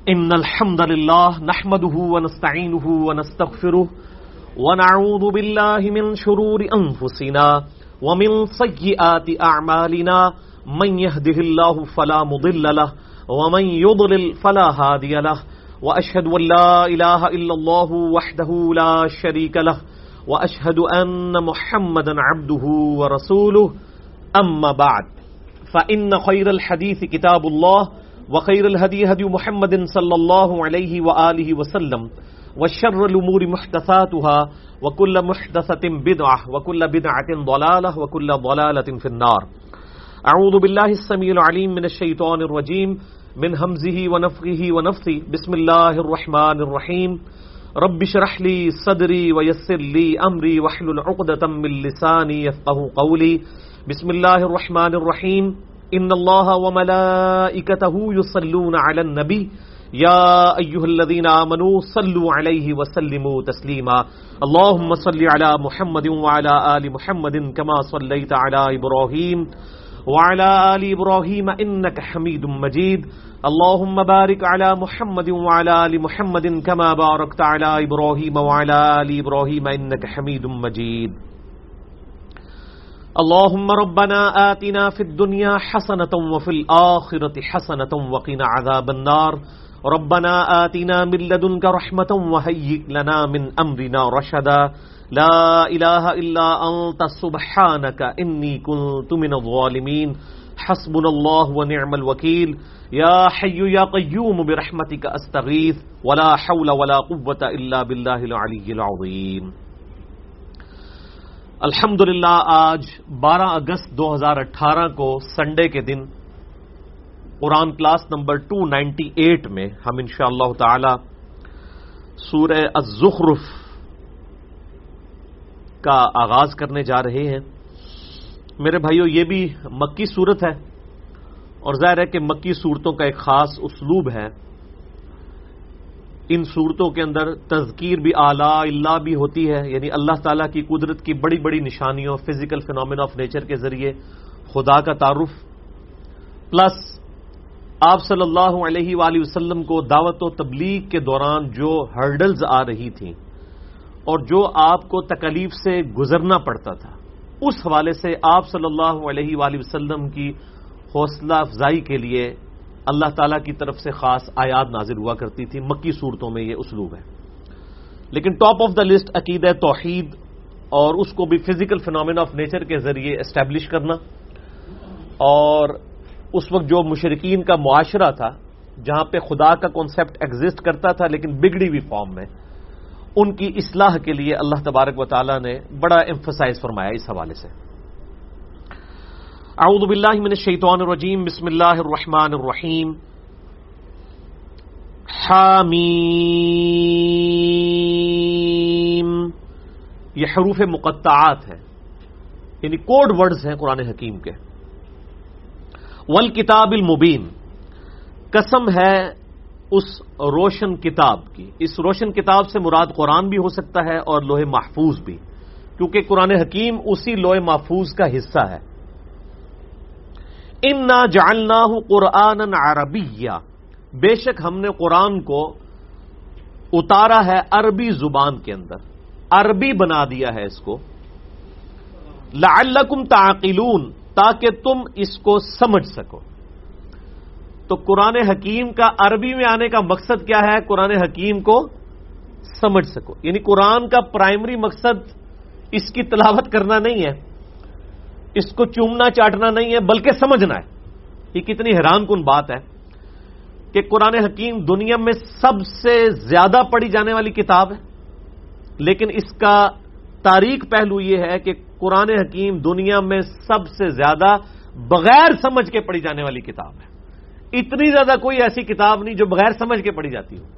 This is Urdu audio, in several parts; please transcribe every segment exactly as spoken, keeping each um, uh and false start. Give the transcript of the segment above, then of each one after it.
إن الحمد لله نحمده ونستعينه ونستغفره ونعوذ بالله من شرور أنفسنا ومن سيئات أعمالنا من يهده الله فلا مضل له ومن يضلل فلا هادي له وأشهد أن لا إله إلا الله وحده لا شريك له وأشهد أن محمدا عبده ورسوله أما بعد فإن خير الحديث كتاب الله وخير الهدي هدي محمد صلى الله عليه وآله وسلم وشر الأمور محدثاتها وكل محدثة بدعة وكل بدعة ضلالة وكل ضلالة في النار. أعوذ بالله السميع العليم من الشيطان الرجيم من همزه ونفخه ونفثه. بسم الله الرحمن الرحيم. رب اشرح لي صدري ويسر لي أمري واحلل عقدة من لساني يفقهوا قولي. بسم الله الرحمن الرحيم. إن الله وملائكته يصلون على النبي يا أيها الذين آمنوا صلوا عليه وسلموا تسليما. اللهم صل على محمد وعلى آل محمد كما صليت على إبراهيم وعلى آل إبراهيم إنك حميد مجيد. اللهم بارك على محمد وعلى آل محمد كما باركت على إبراهيم وعلى آل إبراهيم إنك حميد مجيد. اللهم ربنا آتنا في الدنيا حسنة وفي الآخرة حسنة وقنا عذاب النار. ربنا آتنا من لدنك رحمة وهيئ لنا من أمرنا رشدا. لا إله إلا أنت سبحانك إني كنت من الظالمين. حسبنا الله ونعم الوكيل. يا حي يا قيوم برحمتك أستغيث ولا حول ولا قوة إلا بالله العلي العظيم. الحمدللہ آج بارہ اگست دو ہزار اٹھارہ کو سنڈے کے دن قرآن کلاس نمبر دو سو اٹھانوے میں ہم انشاءاللہ تعالی سورہ الزخرف کا آغاز کرنے جا رہے ہیں. میرے بھائیو، یہ بھی مکی سورت ہے اور ظاہر ہے کہ مکی صورتوں کا ایک خاص اسلوب ہے. ان صورتوں کے اندر تذکیر بھی اعلیٰ اللہ بھی ہوتی ہے، یعنی اللہ تعالیٰ کی قدرت کی بڑی بڑی نشانیوں، فزیکل فینومینا آف نیچر کے ذریعے خدا کا تعارف، پلس آپ صلی اللہ علیہ وآلہ وسلم کو دعوت و تبلیغ کے دوران جو ہرڈلز آ رہی تھیں اور جو آپ کو تکلیف سے گزرنا پڑتا تھا، اس حوالے سے آپ صلی اللہ علیہ وآلہ وسلم کی حوصلہ افزائی کے لیے اللہ تعالیٰ کی طرف سے خاص آیات نازل ہوا کرتی تھی. مکی صورتوں میں یہ اسلوب ہے. لیکن ٹاپ آف دا لسٹ عقیدہ توحید اور اس کو بھی فزیکل فینومینا آف نیچر کے ذریعے اسٹیبلش کرنا، اور اس وقت جو مشرکین کا معاشرہ تھا جہاں پہ خدا کا کانسیپٹ ایگزسٹ کرتا تھا لیکن بگڑی ہوئی فارم میں، ان کی اصلاح کے لیے اللہ تبارک و تعالیٰ نے بڑا ایمفسائز فرمایا اس حوالے سے. اعوذ باللہ من الشیطان الرجیم. بسم اللہ الرحمن الرحیم. حامیم. یہ حروف مقطعات ہیں، یعنی کوڈ ورڈز ہیں قرآن حکیم کے. والکتاب المبین، قسم ہے اس روشن کتاب کی. اس روشن کتاب سے مراد قرآن بھی ہو سکتا ہے اور لوح محفوظ بھی، کیونکہ قرآن حکیم اسی لوح محفوظ کا حصہ ہے. انا جعلناہ قرآنا عربیا، بے شک ہم نے قرآن کو اتارا ہے عربی زبان کے اندر، عربی بنا دیا ہے اس کو. لعلکم تعقلون، تاکہ تم اس کو سمجھ سکو. تو قرآن حکیم کا عربی میں آنے کا مقصد کیا ہے؟ قرآن حکیم کو سمجھ سکو. یعنی قرآن کا پرائمری مقصد اس کی تلاوت کرنا نہیں ہے، اس کو چومنا چاٹنا نہیں ہے، بلکہ سمجھنا ہے. یہ کتنی حیران کن بات ہے کہ قرآن حکیم دنیا میں سب سے زیادہ پڑھی جانے والی کتاب ہے، لیکن اس کا تاریخ پہلو یہ ہے کہ قرآن حکیم دنیا میں سب سے زیادہ بغیر سمجھ کے پڑھی جانے والی کتاب ہے. اتنی زیادہ کوئی ایسی کتاب نہیں جو بغیر سمجھ کے پڑھی جاتی ہو.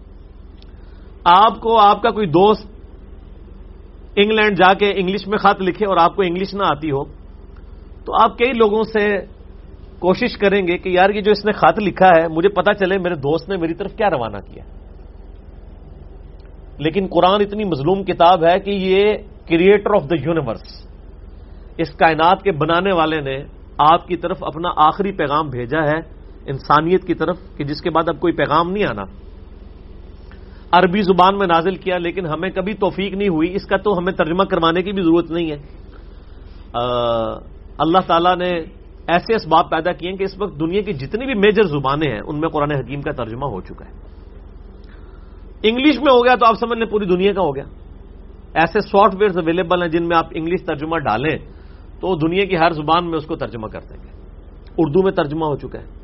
آپ کو آپ کا کوئی دوست انگلینڈ جا کے انگلش میں خط لکھے اور آپ کو انگلش نہ آتی ہو تو آپ کئی لوگوں سے کوشش کریں گے کہ یار یہ جو اس نے خط لکھا ہے مجھے پتا چلے میرے دوست نے میری طرف کیا روانہ کیا. لیکن قرآن اتنی مظلوم کتاب ہے کہ یہ کریٹر آف دا یونیورس، اس کائنات کے بنانے والے نے آپ کی طرف اپنا آخری پیغام بھیجا ہے انسانیت کی طرف کہ جس کے بعد اب کوئی پیغام نہیں آنا. عربی زبان میں نازل کیا لیکن ہمیں کبھی توفیق نہیں ہوئی، اس کا تو ہمیں ترجمہ کروانے کی بھی ضرورت نہیں ہے. اللہ تعالیٰ نے ایسے اسباب پیدا کیے ہیں کہ اس وقت دنیا کی جتنی بھی میجر زبانیں ہیں ان میں قرآن حکیم کا ترجمہ ہو چکا ہے. انگلش میں ہو گیا تو آپ سمجھ لیں پوری دنیا کا ہو گیا. ایسے سافٹ ویئرز اویلیبل ہیں جن میں آپ انگلش ترجمہ ڈالیں تو دنیا کی ہر زبان میں اس کو ترجمہ کر دیں گے. اردو میں ترجمہ ہو چکا ہے،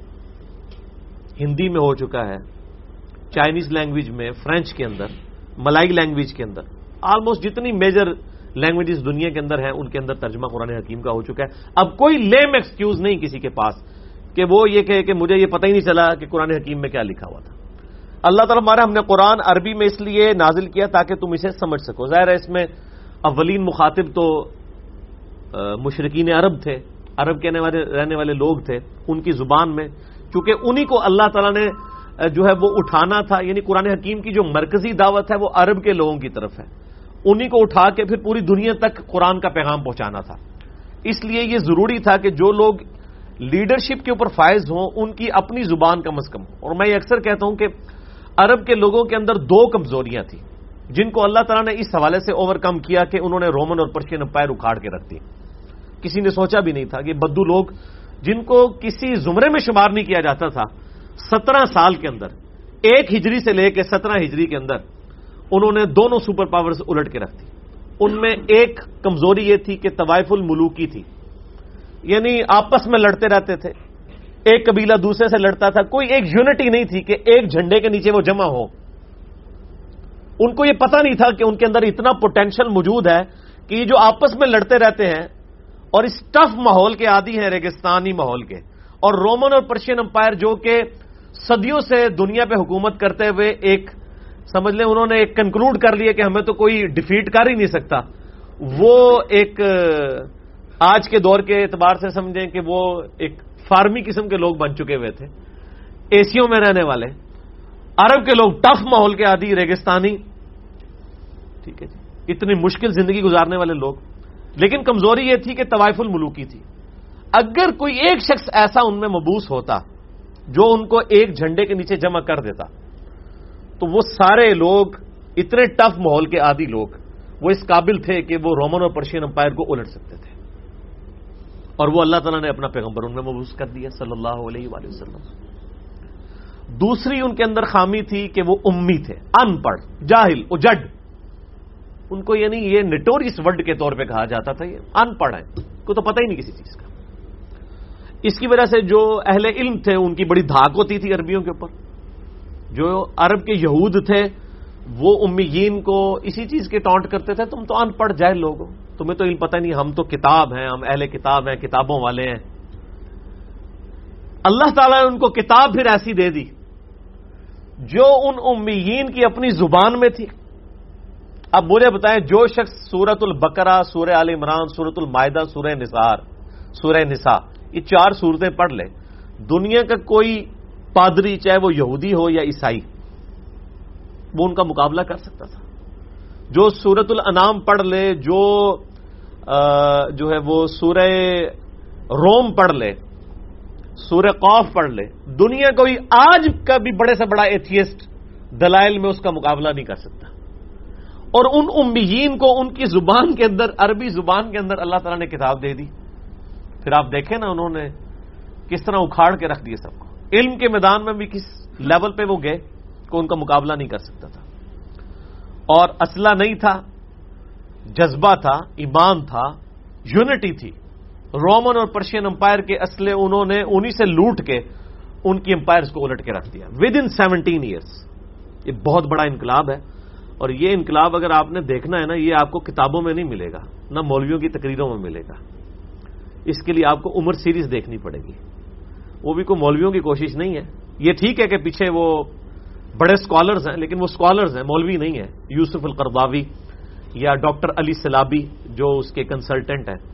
ہندی میں ہو چکا ہے، چائنیز لینگویج میں، فرینچ کے اندر، ملائی لینگویج کے اندر، آلموسٹ جتنی میجر لینگویجز دنیا کے اندر ہیں ان کے اندر ترجمہ قرآن حکیم کا ہو چکا ہے. اب کوئی لیم ایکسکیوز نہیں کسی کے پاس کہ وہ یہ کہے کہ مجھے یہ پتہ ہی نہیں چلا کہ قرآن حکیم میں کیا لکھا ہوا تھا. اللہ تعالیٰ ہمارا ہم نے قرآن عربی میں اس لیے نازل کیا تاکہ تم اسے سمجھ سکو. ظاہر ہے اس میں اولین مخاطب تو مشرکین عرب تھے، عرب کہنے والے رہنے والے لوگ تھے. ان کی زبان میں چونکہ انہی کو اللہ تعالیٰ نے جو ہے وہ اٹھانا تھا، یعنی قرآن حکیم کی جو مرکزی دعوت ہے وہ عرب کے لوگوں کی طرف ہے، انہی کو اٹھا کے پھر پوری دنیا تک قرآن کا پیغام پہنچانا تھا. اس لیے یہ ضروری تھا کہ جو لوگ لیڈرشپ کے اوپر فائز ہوں ان کی اپنی زبان کم از کم ہو. اور میں یہ اکثر کہتا ہوں کہ عرب کے لوگوں کے اندر دو کمزوریاں تھیں جن کو اللہ تعالیٰ نے اس حوالے سے اوور کم کیا کہ انہوں نے رومن اور پرشین امپائر اکھاڑ کے رکھ دی. کسی نے سوچا بھی نہیں تھا کہ بدو لوگ جن کو کسی زمرے میں شمار نہیں کیا جاتا تھا، سترہ سال کے اندر، ایک ہجری سے لے کے سترہ ہجری کے اندر انہوں نے دونوں سپر پاورز الٹ کے رکھ دی. ان میں ایک کمزوری یہ تھی کہ طوائف الملوکی تھی، یعنی آپس میں لڑتے رہتے تھے، ایک قبیلہ دوسرے سے لڑتا تھا، کوئی ایک یونٹی نہیں تھی کہ ایک جھنڈے کے نیچے وہ جمع ہو. ان کو یہ پتہ نہیں تھا کہ ان کے اندر اتنا پوٹینشل موجود ہے کہ یہ جو آپس میں لڑتے رہتے ہیں اور اس ٹف ماحول کے عادی ہیں، ریگستانی ماحول کے، اور رومن اور پرشین امپائر جو کہ صدیوں سے دنیا پہ حکومت کرتے ہوئے ایک سمجھ لیں انہوں نے ایک کنکلوڈ کر لیا کہ ہمیں تو کوئی ڈیفیٹ کر ہی نہیں سکتا. وہ ایک آج کے دور کے اعتبار سے سمجھیں کہ وہ ایک فارمی قسم کے لوگ بن چکے ہوئے تھے، ایسیوں میں رہنے والے عرب کے لوگ، ٹف ماحول کے عادی، ریگستانی، ٹھیک ہے جی، اتنی مشکل زندگی گزارنے والے لوگ. لیکن کمزوری یہ تھی کہ طوائف الملوکی تھی. اگر کوئی ایک شخص ایسا ان میں مبوس ہوتا جو ان کو ایک جھنڈے کے نیچے جمع کر دیتا تو وہ سارے لوگ، اتنے ٹف ماحول کے عادی لوگ، وہ اس قابل تھے کہ وہ رومن اور پرشین امپائر کو الٹ سکتے تھے. اور وہ اللہ تعالیٰ نے اپنا پیغمبر ان میں مبعوث کر دیا صلی اللہ علیہ وآلہ وسلم. دوسری ان کے اندر خامی تھی کہ وہ امی تھے، ان پڑھ، جاہل، اجڈ. ان کو یعنی یہ نٹوریس ورڈ کے طور پہ کہا جاتا تھا یہ ان پڑھ ہیں، کو تو پتہ ہی نہیں کسی چیز کا. اس کی وجہ سے جو اہل علم تھے ان کی بڑی دھاک ہوتی تھی عربیوں کے اوپر. جو عرب کے یہود تھے وہ امیین کو اسی چیز کے ٹانٹ کرتے تھے، تم تو ان پڑھ جاہل لوگ ہو، تمہیں تو علم پتہ نہیں، ہم تو کتاب ہیں، ہم اہل کتاب ہیں، کتابوں والے ہیں. اللہ تعالیٰ نے ان کو کتاب پھر ایسی دے دی جو ان امیین کی اپنی زبان میں تھی. اب مجھے بتائیں، جو شخص سورۃ البقرہ، سورہ آل عمران، سورۃ المائدہ، سورہ نساء سورہ نساء یہ چار صورتیں پڑھ لے، دنیا کا کوئی پادری چاہے وہ یہودی ہو یا عیسائی، وہ ان کا مقابلہ کر سکتا تھا. جو سورۃ الانعام پڑھ لے، جو جو ہے وہ سورہ روم پڑھ لے، سورہ قاف پڑھ لے، دنیا کوئی آج کا بھی بڑے سے بڑا ایتھیسٹ دلائل میں اس کا مقابلہ نہیں کر سکتا. اور ان امیین کو ان کی زبان کے اندر، عربی زبان کے اندر اللہ تعالیٰ نے کتاب دے دی. پھر آپ دیکھیں نا انہوں نے کس طرح اکھاڑ کے رکھ دیے سب کو. علم کے میدان میں بھی کس لیول پہ وہ گئے کہ ان کا مقابلہ نہیں کر سکتا تھا. اور اسلحہ نہیں تھا، جذبہ تھا، ایمان تھا، یونٹی تھی. رومن اور پرشین امپائر کے اسلحے انہوں نے انہی سے لوٹ کے ان کی امپائرز کو الٹ کے رکھ دیا ود ان سیونٹین ایئرس. یہ بہت بڑا انقلاب ہے. اور یہ انقلاب اگر آپ نے دیکھنا ہے نا، یہ آپ کو کتابوں میں نہیں ملے گا، نہ مولویوں کی تقریروں میں ملے گا. اس کے لیے آپ کو عمر سیریز دیکھنی پڑے گی. وہ بھی کوئی مولویوں کی کوشش نہیں ہے. یہ ٹھیک ہے کہ پیچھے وہ بڑے اسکالرز ہیں، لیکن وہ اسکالرز ہیں، مولوی نہیں ہے. یوسف القرضاوی یا ڈاکٹر علی سلابی جو اس کے کنسلٹنٹ ہیں.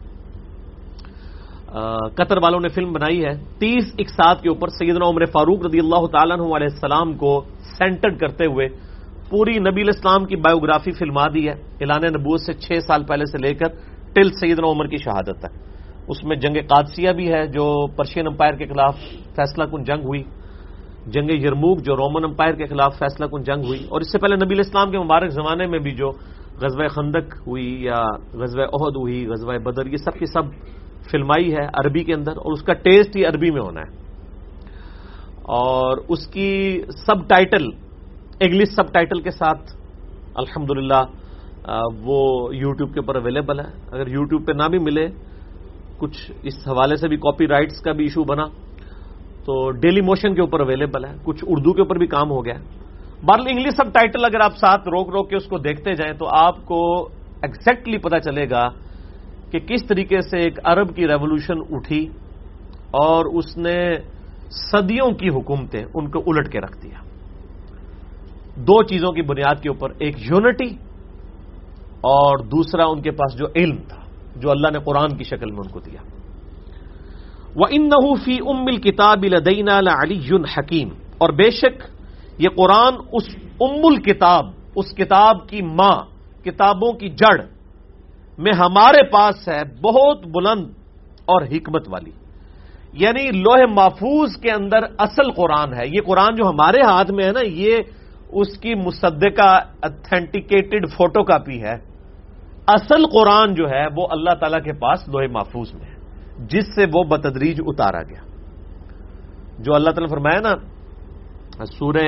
قطر والوں نے فلم بنائی ہے تیس اقساط کے اوپر سیدنا عمر فاروق رضی اللہ تعالیٰ عنہ علیہ السلام کو سینٹرڈ کرتے ہوئے پوری نبی الاسلام کی بایوگرافی فلما دی ہے، اعلان نبوت سے چھ سال پہلے سے لے کر ٹل سیدنا عمر کی شہادت تک. اس میں جنگ قادسیہ بھی ہے جو پرشین امپائر کے خلاف فیصلہ کن جنگ ہوئی، جنگ یرموک جو رومن امپائر کے خلاف فیصلہ کن جنگ ہوئی، اور اس سے پہلے نبی علیہ السلام کے مبارک زمانے میں بھی جو غزوہ خندق ہوئی یا غزوہ احد ہوئی، غزوہ بدر، یہ سب کی سب فلمائی ہے عربی کے اندر، اور اس کا ٹیسٹ ہی عربی میں ہونا ہے، اور اس کی subtitle English subtitle کے ساتھ الحمدللہ وہ یوٹیوب کے اوپر اویلیبل ہے۔ اگر یوٹیوب پہ نہ بھی ملے، کچھ اس حوالے سے بھی کاپی رائٹس کا بھی ایشو بنا، تو ڈیلی موشن کے اوپر اویلیبل ہے، کچھ اردو کے اوپر بھی کام ہو گیا ہے۔ بہرحال انگلش سب ٹائٹل اگر آپ ساتھ روک روک کے اس کو دیکھتے جائیں تو آپ کو ایگزیکٹلی پتا چلے گا کہ کس طریقے سے ایک عرب کی ریولوشن اٹھی اور اس نے صدیوں کی حکومتیں ان کو الٹ کے رکھ دیا، دو چیزوں کی بنیاد کے اوپر، ایک یونٹی اور دوسرا ان کے پاس جو علم تھا جو اللہ نے قرآن کی شکل میں ان کو دیا۔ وَإِنَّهُ فِي أُمِّ الْكِتَابِ لَدَيْنَا لَعَلِيٌّ حَكِيمٌ، اور بے شک یہ قرآن اس ام الکتاب، اس کتاب کی ماں، کتابوں کی جڑ میں ہمارے پاس ہے، بہت بلند اور حکمت والی، یعنی لوح محفوظ کے اندر اصل قرآن ہے۔ یہ قرآن جو ہمارے ہاتھ میں ہے نا، یہ اس کی مصدقہ اتھینٹیکیٹڈ فوٹو کاپی ہے۔ اصل قرآن جو ہے وہ اللہ تعالیٰ کے پاس لوح محفوظ میں ہے، جس سے وہ بتدریج اتارا گیا۔ جو اللہ تعالیٰ نے فرمایا نا سورہ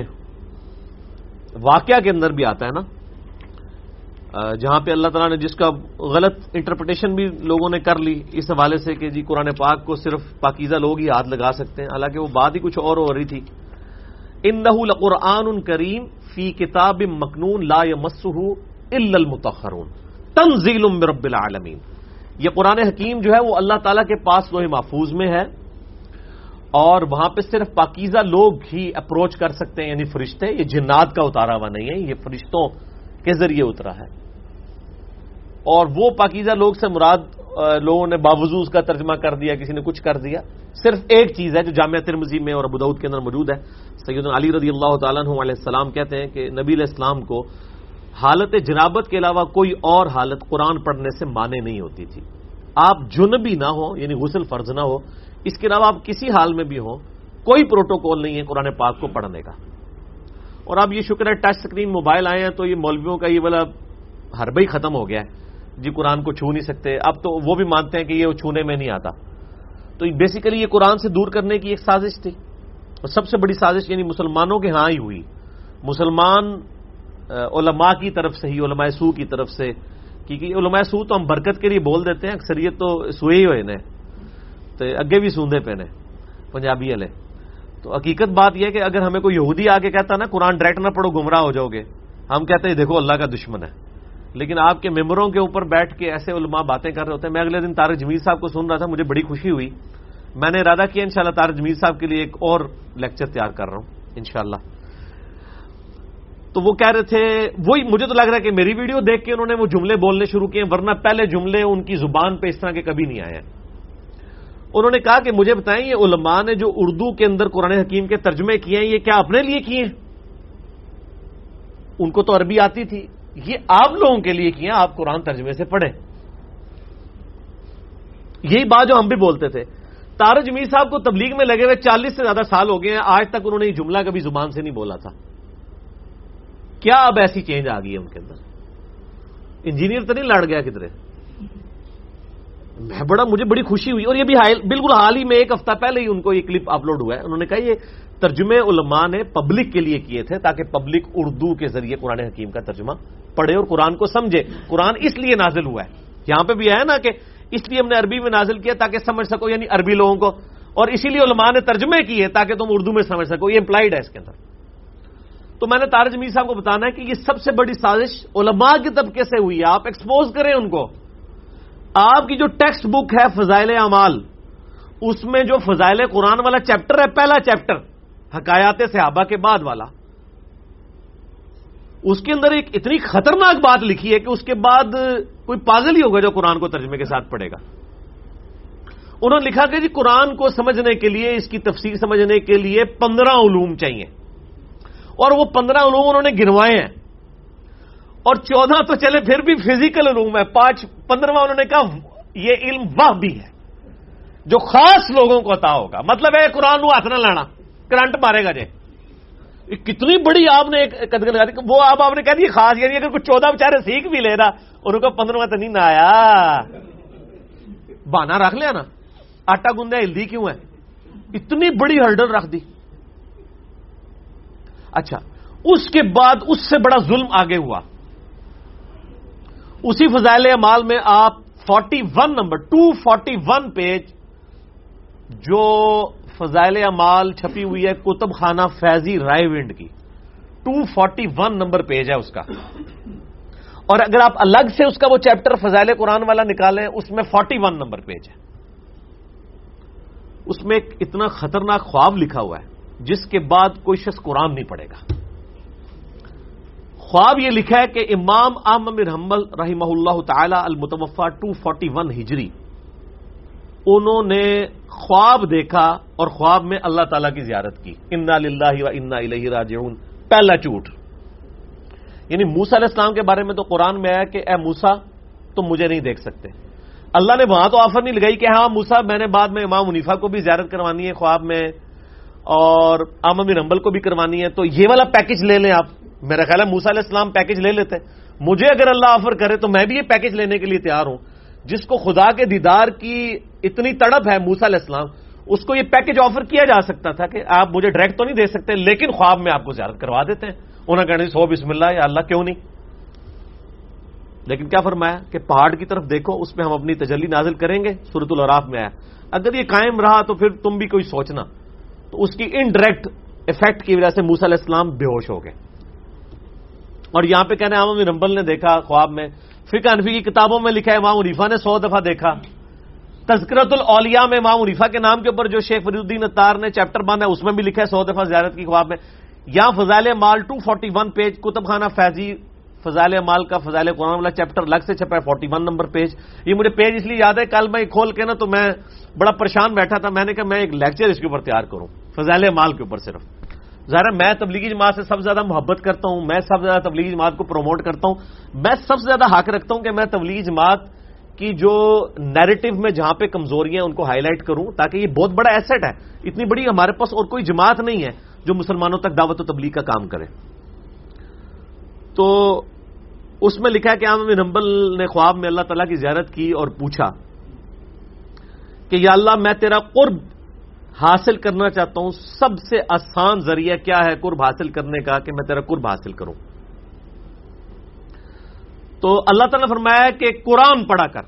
واقعہ کے اندر بھی آتا ہے نا، جہاں پہ اللہ تعالیٰ نے جس کا غلط انٹرپریٹیشن بھی لوگوں نے کر لی اس حوالے سے کہ جی قرآن پاک کو صرف پاکیزہ لوگ ہی ہاتھ لگا سکتے ہیں، حالانکہ وہ بات ہی کچھ اور ہو رہی تھی۔ انہ لقرآن کریم فی کتاب مکنون لا یمسہ الا المطہرون تنزیل من رب العالمین، یہ قرآن حکیم جو ہے وہ اللہ تعالیٰ کے پاس لوح محفوظ میں ہے، اور وہاں پہ صرف پاکیزہ لوگ ہی اپروچ کر سکتے ہیں، یعنی فرشتے، یہ جنات کا اتارا ہوا نہیں ہے، یہ فرشتوں کے ذریعے اترا ہے۔ اور وہ پاکیزہ لوگ سے مراد لوگوں نے باوضو اس کا ترجمہ کر دیا، کسی نے کچھ کر دیا، صرف ایک چیز ہے جو جامعہ ترمذی میں اور ابو داؤد کے اندر موجود ہے۔ سیدنا علی رضی اللہ تعالیٰ عنہ علیہ السلام کہتے ہیں کہ نبی علیہ السلام کو حالت جنابت کے علاوہ کوئی اور حالت قرآن پڑھنے سے مانے نہیں ہوتی تھی۔ آپ جنبی نہ ہو، یعنی غسل فرض نہ ہو، اس کے علاوہ آپ کسی حال میں بھی ہو، کوئی پروٹوکول نہیں ہے قرآن پاک کو پڑھنے کا۔ اور اب یہ شکر ہے ٹچ سکرین موبائل آئے ہیں تو یہ مولویوں کا یہ والا حربہ ہی ختم ہو گیا ہے، جی قرآن کو چھو نہیں سکتے، اب تو وہ بھی مانتے ہیں کہ یہ چھونے میں نہیں آتا۔ تو بیسیکلی یہ قرآن سے دور کرنے کی ایک سازش تھی، اور سب سے بڑی سازش یعنی مسلمانوں کے ہاں ہی ہوئی، مسلمان علماء کی طرف سے ہی، علماء سو کی طرف سے، کیونکہ علماء سو تو ہم برکت کے لیے بول دیتے ہیں، اکثریت تو سوئے ہی ہوئے نے، تو اگے بھی سوندے پہ نے پنجابی والے۔ تو حقیقت بات یہ ہے کہ اگر ہمیں کوئی یہودی آ کے کہتا نا قرآن ڈائریکٹ نہ پڑھو گمراہ ہو جاؤ گے، ہم کہتے ہیں دیکھو اللہ کا دشمن ہے، لیکن آپ کے ممبروں کے اوپر بیٹھ کے ایسے علماء باتیں کر رہے ہوتے ہیں۔ میں اگلے دن طارق جمیل صاحب کو سن رہا تھا، مجھے بڑی خوشی ہوئی، میں نے ارادہ کیا انشاءاللہ طارق جمیل صاحب کے لیے ایک اور لیکچر تیار کر رہا ہوں انشاءاللہ۔ تو وہ کہہ رہے تھے، وہی مجھے تو لگ رہا ہے کہ میری ویڈیو دیکھ کے انہوں نے وہ جملے بولنے شروع کیے، ورنہ پہلے جملے ان کی زبان پہ اس طرح کے کبھی نہیں آئے ہیں۔ انہوں نے کہا کہ مجھے بتائیں یہ علماء نے جو اردو کے اندر قرآن حکیم کے ترجمے کیے ہیں، یہ کیا اپنے لیے کیے ہیں؟ ان کو تو عربی آتی تھی، یہ آپ لوگوں کے لیے کیے ہیں، آپ قرآن ترجمے سے پڑھیں۔ یہی بات جو ہم بھی بولتے تھے۔ طارق جمیل صاحب کو تبلیغ میں لگے ہوئے چالیس سے زیادہ سال ہو گئے ہیں، آج تک انہوں نے یہ جملہ کبھی زبان سے نہیں بولا تھا۔ کیا اب ایسی چینج آ گئی ہے ان کے اندر؟ انجینئر تو نہیں لڑ گیا کدھر؟ میں بڑا مجھے بڑی خوشی ہوئی، اور یہ بھی بالکل حال ہی میں ایک ہفتہ پہلے ہی ان کو یہ کلپ اپلوڈ ہوا ہے۔ انہوں نے کہا یہ ترجمے علماء نے پبلک کے لیے کیے تھے تاکہ پبلک اردو کے ذریعے قرآن حکیم کا ترجمہ پڑھے اور قرآن کو سمجھے۔ قرآن اس لیے نازل ہوا ہے، یہاں پہ بھی ہے نا کہ اس لیے ہم نے عربی میں نازل کیا تاکہ سمجھ سکو، یعنی عربی لوگوں کو، اور اسی لیے علماء نے ترجمے کیے تاکہ تم اردو میں سمجھ سکو، یہ امپلائڈ ہے اس کے اندر۔ تو میں نے طارق جمیل صاحب کو بتانا ہے کہ یہ سب سے بڑی سازش علماء کے طبقے سے ہوئی ہے، آپ ایکسپوز کریں ان کو۔ آپ کی جو ٹیکسٹ بک ہے فضائل اعمال، اس میں جو فضائل قرآن والا چیپٹر ہے، پہلا چیپٹر حکایات صحابہ کے بعد والا، اس کے اندر ایک اتنی خطرناک بات لکھی ہے کہ اس کے بعد کوئی پاگل ہی ہوگا جو قرآن کو ترجمے کے ساتھ پڑھے گا۔ انہوں نے لکھا کہ جی قرآن کو سمجھنے کے لیے، اس کی تفسیر سمجھنے کے لیے پندرہ علوم چاہیے، اور وہ پندرہ علوم انہوں نے گنوائے ہیں، اور چودہ تو چلے پھر بھی فزیکل علوم ہے، پانچ پندرہواں انہوں نے کہا یہ علم واہ بھی ہے۔ جو خاص لوگوں کو عطا ہوگا. مطلب ہے قرآن نو ہاتھ نہ لانا, کرنٹ مارے گا جی. کتنی بڑی آپ نے ایک قدر لگا دی, وہ اب آپ نے کہہ دی خاص, یعنی اگر کچھ چودہ بچارے سیکھ بھی لے نا, ان کو پندرہواں تو نہیں نہ آیا, بہانا رکھ لیا نا, آٹا گوندے ہلدی کیوں ہے, اتنی بڑی ہرڈل رکھ دی. اچھا, اس کے بعد اس سے بڑا ظلم آگے ہوا. اسی فضائل اعمال میں آپ forty one number two forty one page جو فضائل اعمال چھپی ہوئی ہے کتب خانہ فیضی رائے ونڈ کی, two forty one number page ہے اس کا. اور اگر آپ الگ سے اس کا وہ چیپٹر فضائل قرآن والا نکالیں, اس میں فورٹی ون نمبر پیج ہے. اس میں ایک اتنا خطرناک خواب لکھا ہوا ہے جس کے بعد کوئی شخص قرآن نہیں پڑھے گا. خواب یہ لکھا ہے کہ امام احمد بن حنبل رحمہ اللہ تعالی المتوفا ٹو فورٹی ون ہجری, انہوں نے خواب دیکھا اور خواب میں اللہ تعالیٰ کی زیارت کی. انا للہ و انا الیہ راجعون. پہلا جھوٹ, یعنی موسیٰ علیہ السلام کے بارے میں تو قرآن میں آیا کہ اے موسیٰ تم مجھے نہیں دیکھ سکتے. اللہ نے وہاں تو آفر نہیں لگائی کہ ہاں موسیٰ میں نے بعد میں امام حنیفہ کو بھی زیارت کروانی ہے خواب میں, اور احمد بن حنبل کو بھی کروانی ہے, تو یہ والا پیکج لے لیں آپ. میرا خیال ہے موسیٰ علیہ السلام پیکج لے لیتے. مجھے اگر اللہ آفر کرے تو میں بھی یہ پیکج لینے کے لیے تیار ہوں. جس کو خدا کے دیدار کی اتنی تڑپ ہے موسیٰ علیہ السلام, اس کو یہ پیکج آفر کیا جا سکتا تھا کہ آپ مجھے ڈائریکٹ تو نہیں دے سکتے, لیکن خواب میں آپ کو زیارت کروا دیتے ہیں. انہوں نے کہا سو بسم اللہ یا اللہ کیوں نہیں. لیکن کیا فرمایا کہ پہاڑ کی طرف دیکھو, اس پہ ہم اپنی تجلی نازل کریں گے. سورۃ الاعراف میں آیا. اگر یہ قائم رہا تو پھر تم بھی کوئی سوچنا. تو اس کی انڈائریکٹ افیکٹ کی وجہ سے موسیٰ علیہ السلام بے ہوش ہو گئے. اور یہاں پہ کہنا ہے احمد بن حنبل نے دیکھا خواب میں. فقہ حنفی کی کتابوں میں لکھا ہے امام حنیفہ نے سو دفعہ دیکھا. تذکرۃ الاولیاء میں امام حنیفہ کے نام کے اوپر جو شیخ فرید الدین عطار نے چیپٹر باندھا ہے اس میں بھی لکھا ہے سو دفعہ زیارت کی خواب میں. یہاں فضائل اعمال ٹو فورٹی ون پیج کتب خانہ فیضی فضائل اعمال کا فضائل قرآن والا چیپٹر الگ سے چھپا ہے فورٹی ون نمبر پیج. یہ مجھے پیج اس لیے یاد ہے, کل میں کھول کے نا تو میں بڑا پریشان بیٹھا تھا. میں نے کہا میں ایک لیکچر اس کے اوپر تیار کروں فضائل اعمال کے اوپر. صرف ظاہر ہے میں تبلیغی جماعت سے سب سے زیادہ محبت کرتا ہوں, میں سب سے زیادہ تبلیغی جماعت کو پروموٹ کرتا ہوں. میں سب سے زیادہ حق رکھتا ہوں کہ میں تبلیغی جماعت کی جو نیریٹو میں جہاں پہ کمزوریاں ہیں ان کو ہائی لائٹ کروں, تاکہ یہ بہت بڑا ایسٹ ہے. اتنی بڑی ہمارے پاس اور کوئی جماعت نہیں ہے جو مسلمانوں تک دعوت و تبلیغ کا کام کرے. تو اس میں لکھا ہے کہ احمد بن حنبل نے خواب میں اللہ تعالیٰ کی زیارت کی اور پوچھا کہ یا اللہ میں تیرا قرب حاصل کرنا چاہتا ہوں, سب سے آسان ذریعہ کیا ہے قرب حاصل کرنے کا کہ میں تیرا قرب حاصل کروں. تو اللہ تعالیٰ نے فرمایا کہ قرآن پڑھا کر.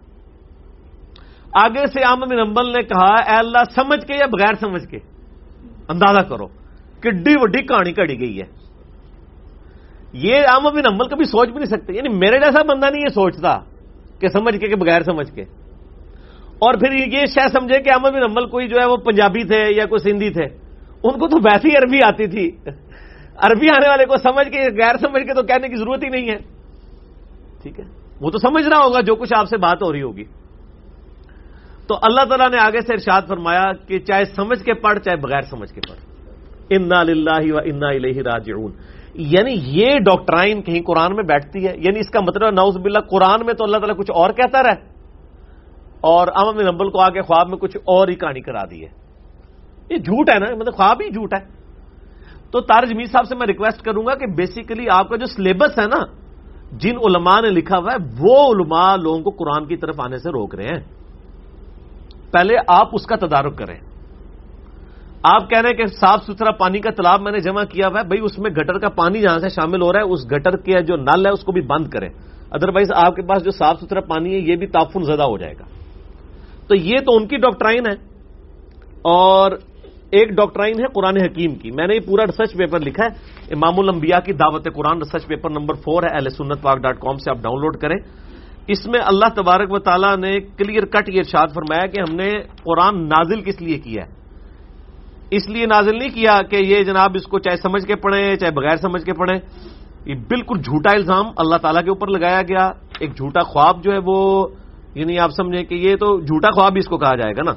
آگے سے احمد بن حنبل نے کہا اے اللہ سمجھ کے یا بغیر سمجھ کے, اندازہ کرو کڈی وڈی کہانی کڑی گئی ہے. یہ احمد بن حنبل کبھی سوچ بھی نہیں سکتے, یعنی میرے جیسا بندہ نہیں یہ سوچتا کہ سمجھ کے کہ بغیر سمجھ کے. اور پھر یہ شاید سمجھے کہ احمد بن حنبل کوئی جو ہے وہ پنجابی تھے یا کوئی سندھی تھے, ان کو تو ویسے ہی عربی آتی تھی. عربی آنے والے کو سمجھ کے غیر سمجھ کے تو کہنے کی ضرورت ہی نہیں ہے. ٹھیک ہے, وہ تو سمجھ رہا ہوگا جو کچھ آپ سے بات ہو رہی ہوگی. تو اللہ تعالیٰ نے آگے سے ارشاد فرمایا کہ چاہے سمجھ کے پڑھ چاہے بغیر سمجھ کے پڑھ. انا للہ و انا الیہ راجعون. یعنی یہ ڈاکٹرائن کہیں قرآن میں بیٹھتی ہے, یعنی اس کا مطلب نعوذ باللہ قرآن میں تو اللہ تعالیٰ کچھ اور کہتا رہا اور احمد بن حنبل کو آگے خواب میں کچھ اور ہی کہانی کرا دی ہے. یہ جھوٹ ہے نا, مطلب خواب ہی جھوٹ ہے. تو طارق جمیل صاحب سے میں ریکویسٹ کروں گا کہ بیسیکلی آپ کا جو سلیبس ہے نا, جن علماء نے لکھا ہوا ہے وہ علماء لوگوں کو قرآن کی طرف آنے سے روک رہے ہیں. پہلے آپ اس کا تدارک کریں. آپ کہہ رہے ہیں کہ صاف ستھرا پانی کا تالاب میں نے جمع کیا ہوا ہے, بھائی اس میں گٹر کا پانی جہاں سے شامل ہو رہا ہے اس گٹر کے جو نل ہے اس کو بھی بند کریں, ادروائز آپ کے پاس جو صاف ستھرا پانی ہے یہ بھی تعفن زدہ ہو جائے گا. تو یہ تو ان کی ڈاکٹرائن ہے. اور ایک ڈاکٹرائن ہے قرآن حکیم کی. میں نے یہ پورا ریسرچ پیپر لکھا ہے, امام الانبیاء کی دعوت Quran research paper number four ہے, اہل سنت پاک ڈاٹ کام سے آپ ڈاؤن لوڈ کریں. اس میں اللہ تبارک و تعالیٰ نے کلیئر کٹ یہ ارشاد فرمایا کہ ہم نے قرآن نازل کس لیے کیا ہے. اس لیے نازل نہیں کیا کہ یہ جناب اس کو چاہے سمجھ کے پڑھیں چاہے بغیر سمجھ کے پڑھیں. یہ بالکل جھوٹا الزام اللہ تعالیٰ کے اوپر لگایا گیا. ایک جھوٹا خواب جو ہے وہ, یعنی آپ سمجھیں کہ یہ تو جھوٹا خواب اس کو کہا جائے گا نا.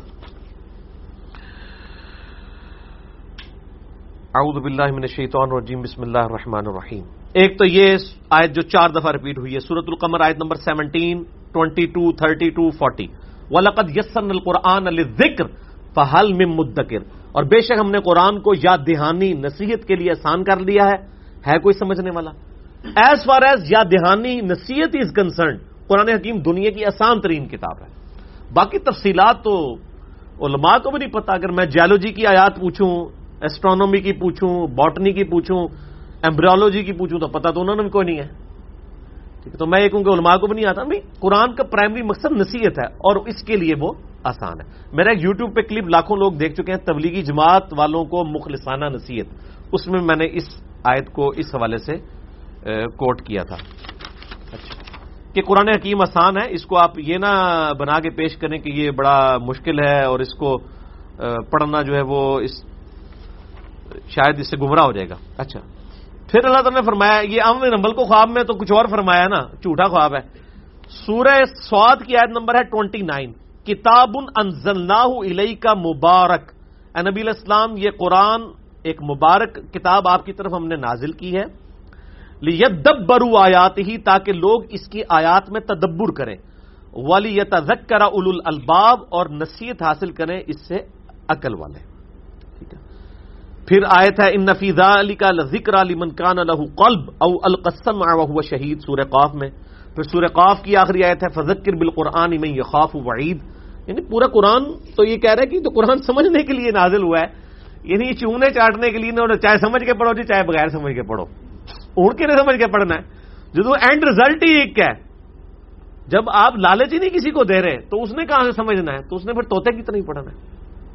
اعوذ باللہ من الشیطان الرجیم بسم اللہ الرحمن الرحیم. ایک تو یہ آیت جو چار دفعہ ریپیٹ ہوئی ہے, سورۃ القمر آیت number seventeen, twenty two, thirty two, forty. وَلَقَدْ يَسَّرْنَا الْقُرْآنَ لِلذِّكْرِ فَهَلْ مِن مُدَّكِرٍ، اور بے شک ہم نے قرآن کو یاد دہانی نصیحت کے لیے آسان کر دیا ہے، ہے کوئی سمجھنے والا؟ ایز فار ایز یاد دہانی نصیحت از کنسرنڈ، قرآن حکیم دنیا کی آسان ترین کتاب ہے. باقی تفصیلات تو علماء کو بھی نہیں پتا. اگر میں جیولوجی کی آیات پوچھوں، ایسٹرونومی کی پوچھوں، باٹنی کی پوچھوں، ایمبریولوجی کی پوچھوں تو پتا تو انہوں نے بھی کوئی نہیں ہے. ٹھیک ہے، تو میں یہ کہوں کہ علماء کو بھی نہیں آتا. بھائی قرآن کا پرائمری مقصد نصیحت ہے اور اس کے لیے وہ آسان ہے. میرا ایک یوٹیوب پہ کلپ لاکھوں لوگ دیکھ چکے ہیں، تبلیغی جماعت والوں کو مخلصانہ نصیحت، اس میں میں نے اس آیت کو اس حوالے سے کوٹ کیا تھا. اچھا کہ قرآن حکیم آسان ہے، اس کو آپ یہ نہ بنا کے پیش کریں کہ یہ بڑا مشکل ہے اور اس کو پڑھنا جو ہے وہ اس شاید اس سے گمراہ ہو جائے گا. اچھا پھر اللہ تعالیٰ نے فرمایا، یہ عامر نمبل کو خواب میں تو کچھ اور فرمایا نا، جھوٹا خواب ہے. سورہ صاد کی آیت نمبر ہے ٹوئنٹی نائن، کتاب انزلناہ الیک مبارک. اے نبی علیہ السلام، یہ قرآن ایک مبارک کتاب آپ کی طرف ہم نے نازل کی ہے، لیدبروا آیاتہ، تاکہ لوگ اس کی آیات میں تدبر کریں، ولیتذکر اولو الالباب، اور نصیحت حاصل کریں اس سے عقل والے. ٹھیک ہے، پھر آیت ہے ان فی ذلک لذکری لمن کان لہ قلب او القی السمع وهو شہید، سورہ قاف میں. پھر سورہ قاف کی آخری آیت ہے فذکر بالقرآن من یخاف وعید. یعنی پورا قرآن تو یہ کہہ رہا ہے کہ تو قرآن سمجھنے کے لیے نازل ہوا ہے، یعنی یہ چونے چاٹنے کے لیے نہ، چاہے سمجھ کے پڑھو جی چاہے بغیر سمجھ کے پڑھو، اڑ کے نہیں سمجھ کے پڑھنا ہے. جو اینڈ رزلٹ ہی ایک ہے. جب آپ لالچ ہی نہیں کسی کو دے رہے تو اس نے کہاں سے سمجھنا ہے؟ تو اس نے پھر طوطے کی طرح ہی پڑھنا ہے.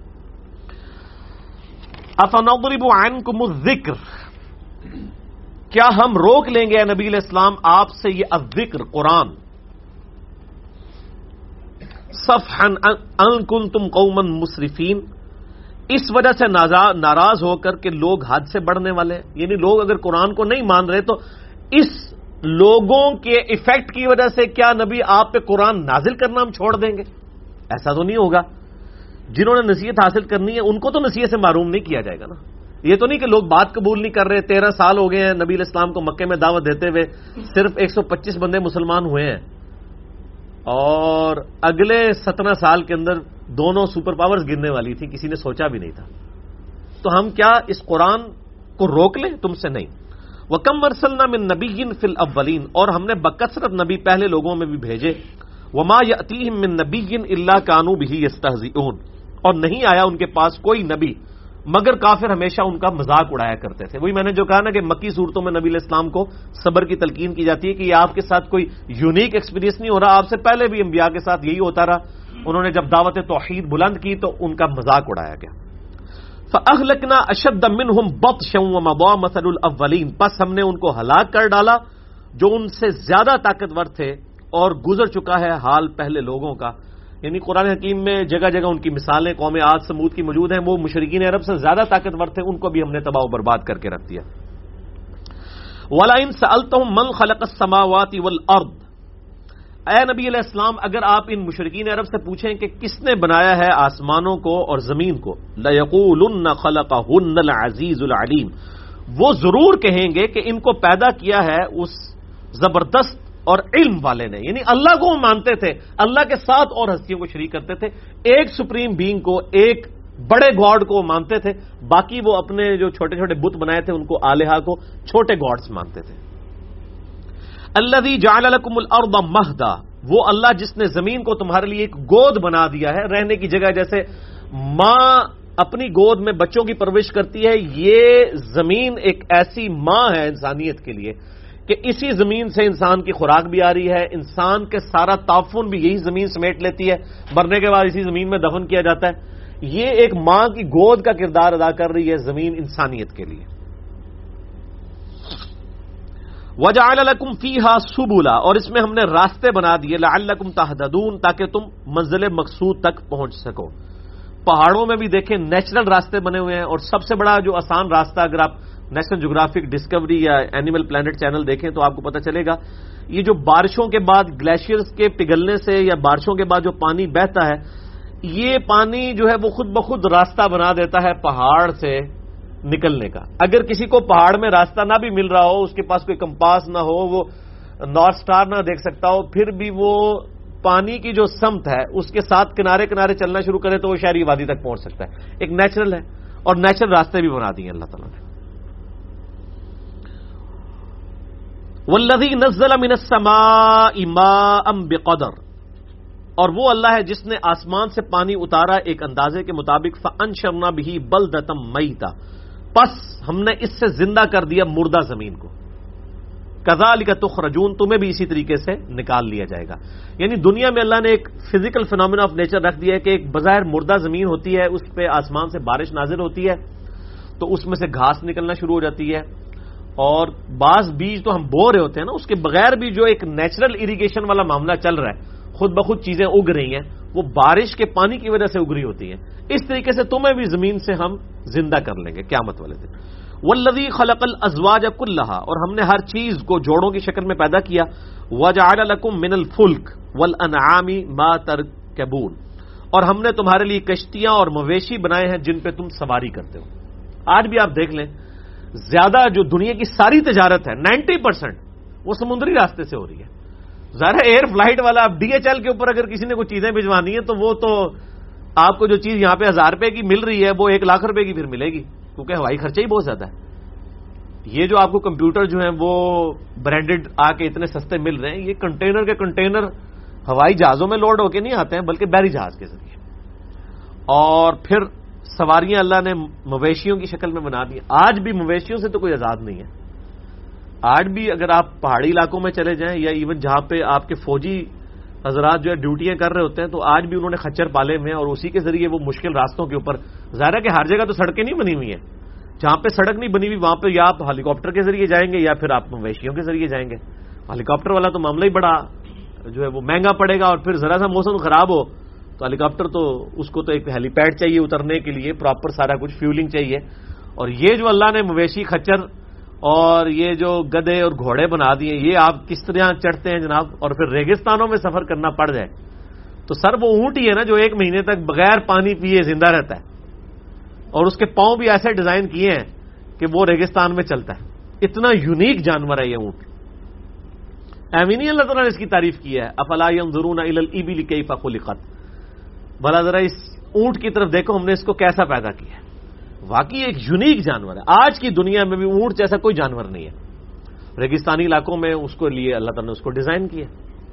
افنضرب عنکم الذکر، کیا ہم روک لیں گے اے نبی علیہ السلام آپ سے یہ الذکر قرآن، صفحا ان کنتم قوما مسرفین، اس وجہ سے ناراض ہو کر کہ لوگ حد سے بڑھنے والے ہیں. یعنی لوگ اگر قرآن کو نہیں مان رہے تو اس لوگوں کے ایفیکٹ کی وجہ سے کیا نبی آپ پہ قرآن نازل کرنا ہم چھوڑ دیں گے؟ ایسا تو نہیں ہوگا. جنہوں نے نصیحت حاصل کرنی ہے ان کو تو نصیحت سے معروم نہیں کیا جائے گا نا. یہ تو نہیں کہ لوگ بات قبول نہیں کر رہے. تیرہ سال ہو گئے ہیں نبی علیہ السلام کو مکے میں دعوت دیتے ہوئے، صرف ایک سو پچیس بندے مسلمان ہوئے ہیں، اور اگلے سترہ سال کے اندر دونوں سپر پاورز گرنے والی تھی، کسی نے سوچا بھی نہیں تھا. تو ہم کیا اس قرآن کو روک لیں؟ تم سے نہیں. وَكَمْ أَرْسَلْنَا مِن نَبِيٍّ فِي الْأَوَّلِينَ، اور ہم نے بکثرت نبی پہلے لوگوں میں بھی بھیجے. وَمَا يَأْتِيهِم مِّن نَبِيٍّ إِلَّا كَانُوا بِهِ يَسْتَهْزِئُونَ، اور نہیں آیا ان کے پاس کوئی نبی مگر کافر ہمیشہ ان کا مذاق اڑایا کرتے تھے. وہی میں نے جو کہا نا کہ مکی صورتوں میں نبی علیہ السلام کو صبر کی تلقین کی جاتی ہے کہ یہ آپ کے ساتھ کوئی یونیک ایکسپیرینس نہیں ہو رہا، آپ سے پہلے بھی انبیاء کے ساتھ یہی ہوتا رہا. انہوں نے جب دعوت توحید بلند کی تو ان کا مذاق اڑایا گیا. فَأَهْلَكْنَا أَشَدَّ مِنْهُمْ بَطْشًا وَمَضَىٰ مَثَلُ الْأَوَّلِينَ، پس ہم نے ان کو ہلاک کر ڈالا جو ان سے زیادہ طاقتور تھے اور گزر چکا ہے حال پہلے لوگوں کا. یعنی قرآن حکیم میں جگہ جگہ ان کی مثالیں قوم عاد سمود کی موجود ہیں. وہ مشرکین عرب سے زیادہ طاقتور تھے، ان کو بھی ہم نے تباہ و برباد کر کے رکھ دیا. وَلَئِن سَأَلْتَهُم مَّنْ خَلَقَ السَّمَاوَاتِ وَالْأَرْضَ، اے نبی علیہ السلام اگر آپ ان مشرکین عرب سے پوچھیں کہ کس نے بنایا ہے آسمانوں کو اور زمین کو، لَيَقُولُنَّ خَلَقَهُنَّ الْعَزِيزُ الْعَلِيمُ، وہ ضرور کہیں گے کہ ان کو پیدا کیا ہے اس زبردست اور علم والے نے. یعنی اللہ کو وہ مانتے تھے، اللہ کے ساتھ اور ہستیوں کو شریک کرتے تھے. ایک سپریم بینگ کو، ایک بڑے گاڈ کو وہ مانتے تھے، باقی وہ اپنے جو چھوٹے چھوٹے بت بنائے تھے ان کو آلہہ کو چھوٹے گاڈز مانتے تھے. الذی جعل لکم الارض مہدا، وہ اللہ جس نے زمین کو تمہارے لیے ایک گود بنا دیا ہے، رہنے کی جگہ. جیسے ماں اپنی گود میں بچوں کی پرورش کرتی ہے، یہ زمین ایک ایسی ماں ہے انسانیت کے لیے کہ اسی زمین سے انسان کی خوراک بھی آ رہی ہے، انسان کے سارا تعفن بھی یہی زمین سمیٹ لیتی ہے، مرنے کے بعد اسی زمین میں دفن کیا جاتا ہے. یہ ایک ماں کی گود کا کردار ادا کر رہی ہے زمین انسانیت کے لیے. وَجَعَلَ لَكُمْ فِيهَا سُبُلًا، اور اس میں ہم نے راستے بنا دیے، لَعَلَّكُمْ تَهْتَدُونَ، تاکہ تم منزل مقصود تک پہنچ سکو. پہاڑوں میں بھی دیکھیں نیچرل راستے بنے ہوئے ہیں، اور سب سے بڑا جو آسان راستہ اگر آپ نیشنل جغرافک ڈسکوری یا اینیمل پلانٹ چینل دیکھیں تو آپ کو پتہ چلے گا یہ جو بارشوں کے بعد گلیشیئرز کے پگھلنے سے یا بارشوں کے بعد جو پانی بہتا ہے، یہ پانی جو ہے وہ خود بخود راستہ بنا دیتا ہے پہاڑ سے نکلنے کا. اگر کسی کو پہاڑ میں راستہ نہ بھی مل رہا ہو، اس کے پاس کوئی کمپاس نہ ہو، وہ نارتھ سٹار نہ دیکھ سکتا ہو، پھر بھی وہ پانی کی جو سمت ہے اس کے ساتھ کنارے کنارے چلنا شروع کرے تو وہ شہری وادی تک پہنچ سکتا ہے. ایک نیچرل ہے، اور نیچرل راستے بھی بنا دیے اللہ تعالیٰ نے. والذی نزل من السماء ماء بقدر، اور وہ اللہ ہے جس نے آسمان سے پانی اتارا ایک اندازے کے مطابق. فانشرنا به بلدۃ میتا، پس ہم نے اس سے زندہ کر دیا مردہ زمین کو. کذالک تخرجون، تمہیں بھی اسی طریقے سے نکال لیا جائے گا. یعنی دنیا میں اللہ نے ایک فزیکل فینومینا آف نیچر رکھ دیا ہے کہ ایک بظاہر مردہ زمین ہوتی ہے، اس پہ آسمان سے بارش نازل ہوتی ہے تو اس میں سے گھاس نکلنا شروع ہو جاتی ہے، اور بعض بیج تو ہم بو رہے ہوتے ہیں نا، اس کے بغیر بھی جو ایک نیچرل اریگیشن والا معاملہ چل رہا ہے، خود بخود چیزیں اگ رہی ہیں، وہ بارش کے پانی کی وجہ سے اگ رہی ہوتی ہیں. اس طریقے سے تمہیں بھی زمین سے ہم زندہ کر لیں گے قیامت والے دن. والذی خلق الازواج کلھا، اور ہم نے ہر چیز کو جوڑوں کی شکل میں پیدا کیا. وجعل لکم من الفلک والانعام ما ترکبون، اور ہم نے تمہارے لیے کشتیاں اور مویشی بنائے ہیں جن پہ تم سواری کرتے ہو. آج بھی آپ دیکھ لیں زیادہ جو دنیا کی ساری تجارت ہے نائنٹی پرسینٹ وہ سمندری راستے سے ہو رہی ہے. ظاہر ایئر فلائٹ والا اب ڈی ایچ ایل کے اوپر اگر کسی نے کوئی چیزیں بھجوانی ہیں تو وہ تو آپ کو جو چیز یہاں پہ ہزار روپے کی مل رہی ہے وہ ایک لاکھ روپے کی پھر ملے گی، کیونکہ ہوائی خرچہ ہی بہت زیادہ ہے. یہ جو آپ کو کمپیوٹر جو ہیں وہ برانڈڈ آ کے اتنے سستے مل رہے ہیں، یہ کنٹینر کے کنٹینر ہوائی جہازوں میں لوڈ ہو کے نہیں آتے ہیں بلکہ بحری جہاز کے ذریعے. اور پھر سواریاں اللہ نے مویشیوں کی شکل میں بنا دی. آج بھی مویشیوں سے تو کوئی آزاد نہیں ہے. آج بھی اگر آپ پہاڑی علاقوں میں چلے جائیں یا ایون جہاں پہ آپ کے فوجی حضرات جو ہے ڈیوٹیاں کر رہے ہوتے ہیں تو آج بھی انہوں نے خچر پالے ہوئے ہیں، اور اسی کے ذریعے وہ مشکل راستوں کے اوپر، ظاہر ہے کہ ہر جگہ تو سڑکیں نہیں بنی ہوئی ہیں، جہاں پہ سڑک نہیں بنی ہوئی وہاں پہ یا آپ ہیلی کاپٹر کے ذریعے جائیں گے یا پھر آپ مویشیوں کے ذریعے جائیں گے. ہیلی کاپٹر والا تو معاملہ ہی بڑا جو ہے وہ مہنگا پڑے گا، اور پھر ذرا سا موسم خراب ہو تو ہیلی کاپٹر تو اس کو تو ایک ہیلی پیڈ چاہیے اترنے کے لیے، پراپر سارا کچھ فیولنگ چاہیے. اور یہ جو اللہ نے مویشی خچر اور یہ جو گدے اور گھوڑے بنا دیے، یہ آپ کس طرح چڑھتے ہیں جناب. اور پھر ریگستانوں میں سفر کرنا پڑ جائے تو سر وہ اونٹ ہی ہے نا جو ایک مہینے تک بغیر پانی پیے زندہ رہتا ہے، اور اس کے پاؤں بھی ایسے ڈیزائن کیے ہیں کہ وہ ریگستان میں چلتا ہے. اتنا یونیک جانور ہے یہ اونٹ. ایمینی اللہ تعالیٰ نے اس کی تعریف کی ہے. افلا ينظرون الى الابل كيف خلقت، بھلا ذرا اس اونٹ کی طرف دیکھو ہم نے اس کو کیسا پیدا کیا ہے. واقعی ایک یونیک جانور ہے. آج کی دنیا میں بھی اونٹ جیسا کوئی جانور نہیں ہے. ریگستانی علاقوں میں اس کو لیے اللہ تعالیٰ نے اس کو ڈیزائن کیا.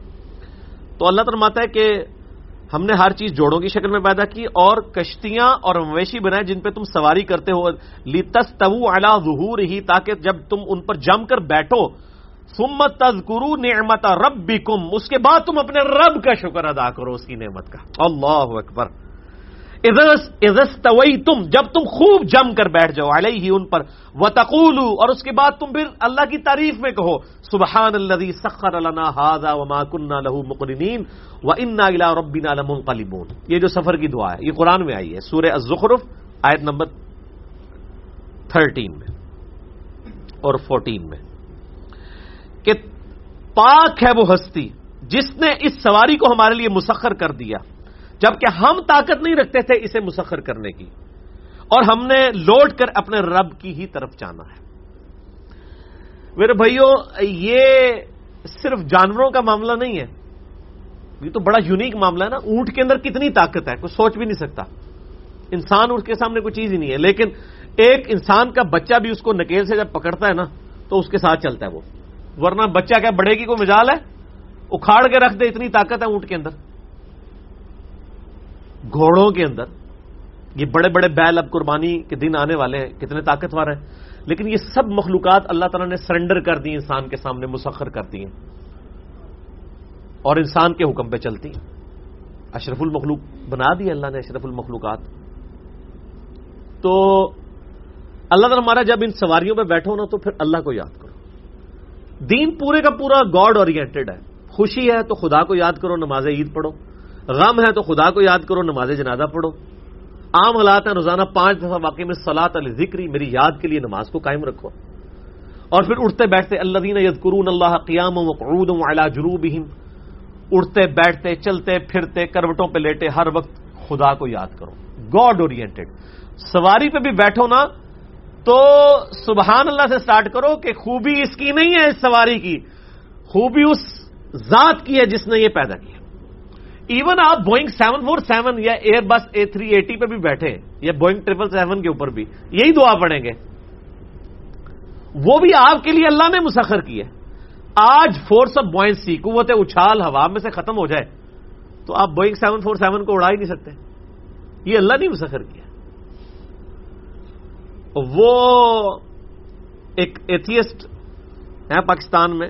تو اللہ تعالیٰ فرماتا ہے کہ ہم نے ہر چیز جوڑوں کی شکل میں پیدا کی اور کشتیاں اور مویشی بنائے جن پہ تم سواری کرتے ہو. لِتَسْتَوُوا عَلَىٰ ظُهُورِهِ، تاکہ جب تم ان پر جم کر بیٹھو. ثُمَّ تَذْكُرُوا نِعْمَةَ رَبِّكُمْ، اس کے بعد تم اپنے رب کا شکر ادا کرو اس کی نعمت کا. اللہ اکبر. اِذَا اسْتَوَيْتُمْ، جب تم خوب جم کر بیٹھ جاؤ، علیہ ان پر، وَتَقُولُوا، اور اس کے بعد تم پھر اللہ کی تعریف میں کہو، سبحان الذی سخر لنا ھذا وما كنا له مقرنین وَإِنَّا إِلَىٰ رَبِّنَا لَمُنقَلِبُونَ. یہ جو سفر کی دعا ہے یہ قرآن میں آئی ہے سورہ الزخرف آیت نمبر تھرٹین میں اور فورٹین میں کہ پاک ہے وہ ہستی جس نے اس سواری کو ہمارے لیے مسخر کر دیا جبکہ ہم طاقت نہیں رکھتے تھے اسے مسخر کرنے کی، اور ہم نے لوٹ کر اپنے رب کی ہی طرف جانا ہے. میرے بھائیوں یہ صرف جانوروں کا معاملہ نہیں ہے، یہ تو بڑا یونیک معاملہ ہے نا. اونٹ کے اندر کتنی طاقت ہے کوئی سوچ بھی نہیں سکتا. انسان اس کے سامنے کوئی چیز ہی نہیں ہے، لیکن ایک انسان کا بچہ بھی اس کو نکیل سے جب پکڑتا ہے نا تو اس کے ساتھ چلتا ہے وہ، ورنہ بچہ کیا بڑے کی کوئی مجال ہے، اکھاڑ کے رکھ دے، اتنی طاقت ہے اونٹ کے اندر. گھوڑوں کے اندر یہ بڑے بڑے بیل اب قربانی کے دن آنے والے ہیں، کتنے طاقتور ہیں، لیکن یہ سب مخلوقات اللہ تعالیٰ نے سرنڈر کر دی، انسان کے سامنے مسخر کر دی ہیں اور انسان کے حکم پہ چلتی ہیں. اشرف المخلوق بنا دی اللہ نے، اشرف المخلوقات. تو اللہ تعالیٰ ہمارا جب ان سواریوں پہ بیٹھو نا تو پھر اللہ کو یاد کرو. دین پورے کا پورا گاڈ اورینٹڈ ہے. خوشی ہے تو خدا کو یاد کرو، نماز عید پڑھو. غم ہے تو خدا کو یاد کرو، نماز جنازہ پڑھو. عام حالات ہیں روزانہ پانچ دفعہ واقعی میں صلاۃ الذکری، میری یاد کے لیے نماز کو قائم رکھو. اور پھر اٹھتے بیٹھتے الذین یذکرون اللہ قیاما وقعودا وعلی جنوبہم، اٹھتے بیٹھتے چلتے پھرتے کروٹوں پہ لیٹے ہر وقت خدا کو یاد کرو. God oriented. سواری پہ بھی بیٹھو نا تو سبحان اللہ سے سٹارٹ کرو کہ خوبی اس کی نہیں ہے، اس سواری کی خوبی اس ذات کی ہے جس نے یہ پیدا کیا. ایون آپ بوئنگ سیون فور سیون یا Airbus A three eighty پہ بھی بیٹھے یا بوئنگ ٹریپل سیون کے اوپر بھی یہی دعا پڑھیں گے، وہ بھی آپ کے لیے اللہ نے مسخر کی ہے. آج فورس آف بوئنسی، قوت اچھال ہوا میں سے ختم ہو جائے تو آپ بوئنگ سیون فور سیون کو اڑا ہی نہیں سکتے، یہ اللہ نے مسخر کیا. وہ ایک ایتھیسٹ ہے پاکستان میں،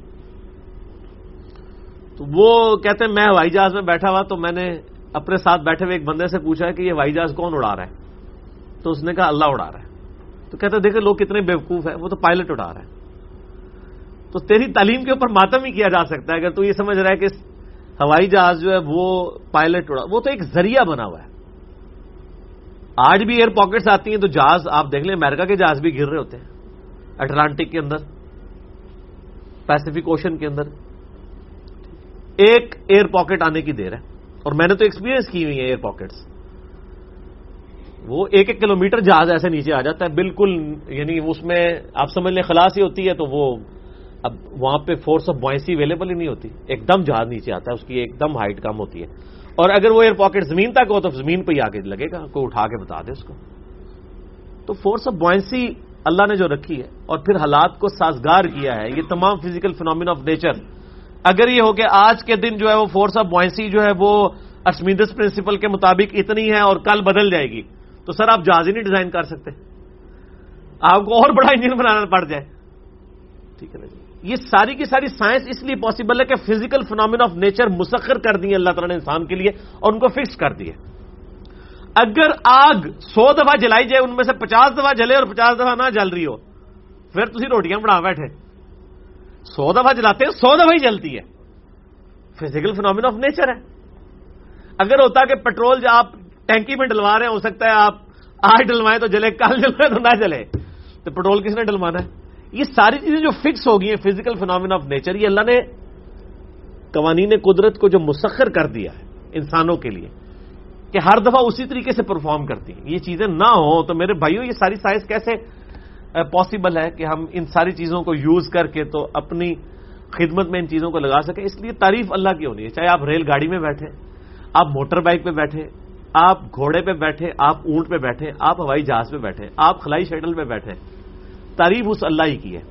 تو وہ کہتے ہیں میں ہوائی جہاز میں بیٹھا ہوا تو میں نے اپنے ساتھ بیٹھے ہوئے ایک بندے سے پوچھا ہے کہ یہ ہوائی جہاز کون اڑا رہا ہے، تو اس نے کہا اللہ اڑا رہا ہے. تو کہتے ہیں دیکھیں لوگ کتنے بیوقوف ہیں، وہ تو پائلٹ اڑا رہا ہے. تو تیری تعلیم کے اوپر ماتم ہی کیا جا سکتا ہے اگر تو یہ سمجھ رہا ہے کہ ہوائی جہاز جو ہے وہ پائلٹ اڑا، وہ تو ایک ذریعہ بنا ہوا ہے. آج بھی ایئر پاکٹس آتی ہیں تو جہاز آپ دیکھ لیں، امریکہ کے جہاز بھی گر رہے ہوتے ہیں اٹلانٹک کے اندر، پیسیفک اوشن کے اندر. ایک ایئر پاکٹ آنے کی دیر ہے، اور میں نے تو ایکسپیرینس کی ہوئی ہے ایئر پاکٹس. وہ ایک ایک کلومیٹر جہاز ایسے نیچے آ جاتا ہے بالکل، یعنی اس میں آپ سمجھ لیں خلاص ہی ہوتی ہے تو وہ اب وہاں پہ فورس آف بوئنسی اویلیبل ہی نہیں ہوتی، ایک دم جہاز نیچے آتا ہے، اس کی ایک دم ہائٹ کم ہوتی ہے. اور اگر وہ ایئر پاکٹ زمین تک ہو تو زمین پہ ہی آ کے لگے گا، کوئی اٹھا کے بتا دے اس کو. تو فورس آف بوئنسی اللہ نے جو رکھی ہے اور پھر حالات کو سازگار کیا ہے. یہ تمام فزیکل فینومینا آف نیچر، اگر یہ ہو کہ آج کے دن جو ہے وہ فورس آف بوئنسی جو ہے وہ ارشمیدس پرنسپل کے مطابق اتنی ہے اور کل بدل جائے گی، تو سر آپ جہاز ہی نہیں ڈیزائن کر سکتے، آپ کو اور بڑا انجن بنانا پڑ جائے. ٹھیک ہے نا جی. یہ ساری کی ساری سائنس اس لیے پاسبل ہے کہ فزیکل فینومینا آف نیچر مسخر کر دی ہے اللہ تعالیٰ نے انسان کے لیے اور ان کو فکس کر دی ہے. اگر آگ سو دفعہ جلائی جائے ان میں سے پچاس دفعہ جلے اور پچاس دفعہ نہ جل رہی ہو، پھر تسی روٹیاں بنا بیٹھے. سو دفعہ جلاتے ہیں سو دفعہ ہی جلتی ہے، فزیکل فینومینا آف نیچر ہے. اگر ہوتا کہ پیٹرول جو آپ ٹینکی میں ڈلوا رہے ہیں، ہو سکتا ہے آپ آج ڈلوائیں تو جلے، کل ڈلوائیں تو نہ جلے، تو پیٹرول کس نے ڈلوانا ہے؟ یہ ساری چیزیں جو فکس ہو گئی ہیں فزیکل فینومینا آف نیچر، یہ اللہ نے قوانین قدرت کو جو مسخر کر دیا ہے انسانوں کے لیے کہ ہر دفعہ اسی طریقے سے پرفارم کرتی ہیں. یہ چیزیں نہ ہوں تو میرے بھائیوں یہ ساری سائنس کیسے پاسبل ہے کہ ہم ان ساری چیزوں کو یوز کر کے تو اپنی خدمت میں ان چیزوں کو لگا سکیں. اس لیے تعریف اللہ کی ہونی ہے، چاہے آپ ریل گاڑی میں بیٹھے، آپ موٹر بائک پہ بیٹھے، آپ گھوڑے پہ بیٹھے، آپ اونٹ پہ بیٹھے، آپ ہوائی جہاز پہ بیٹھے، آپ خلائی شٹل پہ بیٹھے، تعریف اس اللہ ہی کی ہے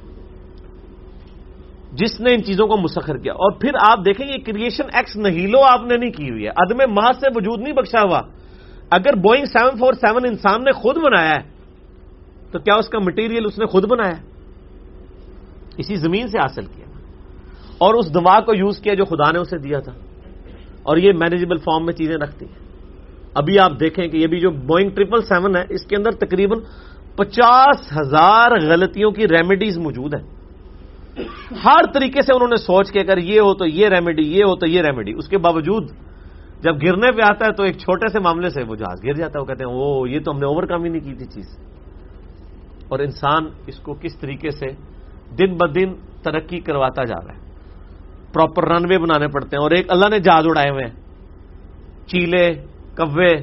جس نے ان چیزوں کو مسخر کیا. اور پھر آپ دیکھیں یہ کریشن ایکس نہیلو آپ نے نہیں کی ہوئی ہے، عدم محض سے وجود نہیں بخشا ہوا. اگر بوئنگ سیون فور سیون انسان نے خود بنایا ہے تو کیا اس کا مٹیریل اس نے خود بنایا؟ اسی زمین سے حاصل کیا اور اس دوا کو یوز کیا جو خدا نے اسے دیا تھا، اور یہ مینیجبل فارم میں چیزیں رکھتی ہیں. ابھی آپ دیکھیں کہ یہ بھی جو بوئنگ ٹریپل سیون ہے اس کے اندر تقریباً پچاس ہزار غلطیوں کی ریمیڈیز موجود ہیں. ہر طریقے سے انہوں نے سوچ کے اگر یہ ہو تو یہ ریمیڈی، یہ ہو تو یہ ریمیڈی. اس کے باوجود جب گرنے پہ آتا ہے تو ایک چھوٹے سے معاملے سے وہ جہاز گر جاتا ہے. وہ کہتے ہیں وہ یہ تو ہم نے اوور کم ہی نہیں کی تھی چیز. اور انسان اس کو کس طریقے سے دن بدن ترقی کرواتا جا رہا ہے. پراپر رن وے بنانے پڑتے ہیں. اور ایک اللہ نے جہاز اڑائے ہوئے ہیں، چیلے، کوے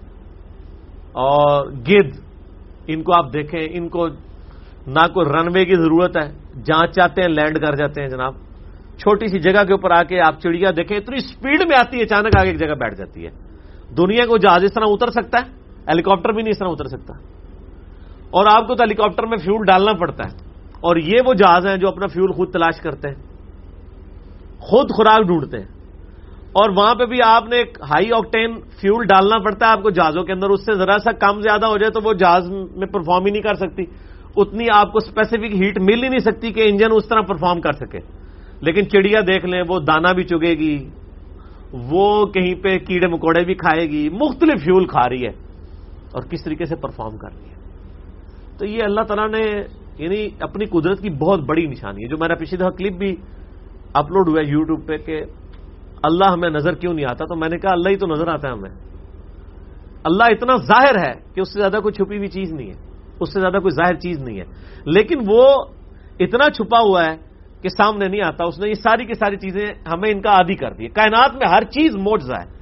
اور گدھ. ان کو آپ دیکھیں، ان کو نہ کوئی رن وے کی ضرورت ہے، جہاں چاہتے ہیں لینڈ کر جاتے ہیں جناب. چھوٹی سی جگہ کے اوپر آ کے آپ چڑیا دیکھیں، اتنی سپیڈ میں آتی ہے، اچانک آگے ایک جگہ بیٹھ جاتی ہے. دنیا کو جہاز اس طرح اتر سکتا ہے، ہیلی کاپٹر بھی نہیں اس طرح اتر سکتا. اور آپ کو تو ہیلی کاپٹر میں فیول ڈالنا پڑتا ہے. اور یہ وہ جہاز ہیں جو اپنا فیول خود تلاش کرتے ہیں، خود خوراک ڈھونڈتے ہیں. اور وہاں پہ بھی آپ نے ایک ہائی آکٹین فیول ڈالنا پڑتا ہے آپ کو جہازوں کے اندر. اس سے ذرا سا کم زیادہ ہو جائے تو وہ جہاز میں پرفارم ہی نہیں کر سکتی. اتنی آپ کو اسپیسیفک ہیٹ مل ہی نہیں سکتی کہ انجن اس طرح پرفارم کر سکے. لیکن چڑیا دیکھ لیں، وہ دانا بھی چگے گی، وہ کہیں پہ کیڑے مکوڑے بھی کھائے گی، مختلف فیول کھا رہی ہے اور کس طریقے سے پرفارم کر رہی ہے. تو یہ اللہ تعالیٰ نے یعنی اپنی قدرت کی بہت بڑی نشانی ہے. جو میرا پچھلی دفعہ کلپ بھی اپلوڈ ہوا ہے یوٹیوب پہ کہ اللہ ہمیں نظر کیوں نہیں آتا، تو میں نے کہا اللہ ہی تو نظر آتا ہے ہمیں. اللہ اتنا ظاہر ہے کہ اس سے زیادہ کوئی چھپی ہوئی چیز نہیں ہے، اس سے زیادہ کوئی ظاہر چیز نہیں ہے. لیکن وہ اتنا چھپا ہوا ہے کہ سامنے نہیں آتا. اس نے یہ ساری کی ساری چیزیں ہمیں ان کا عادی کر دی. کائنات میں ہر چیز معجزہ ہے،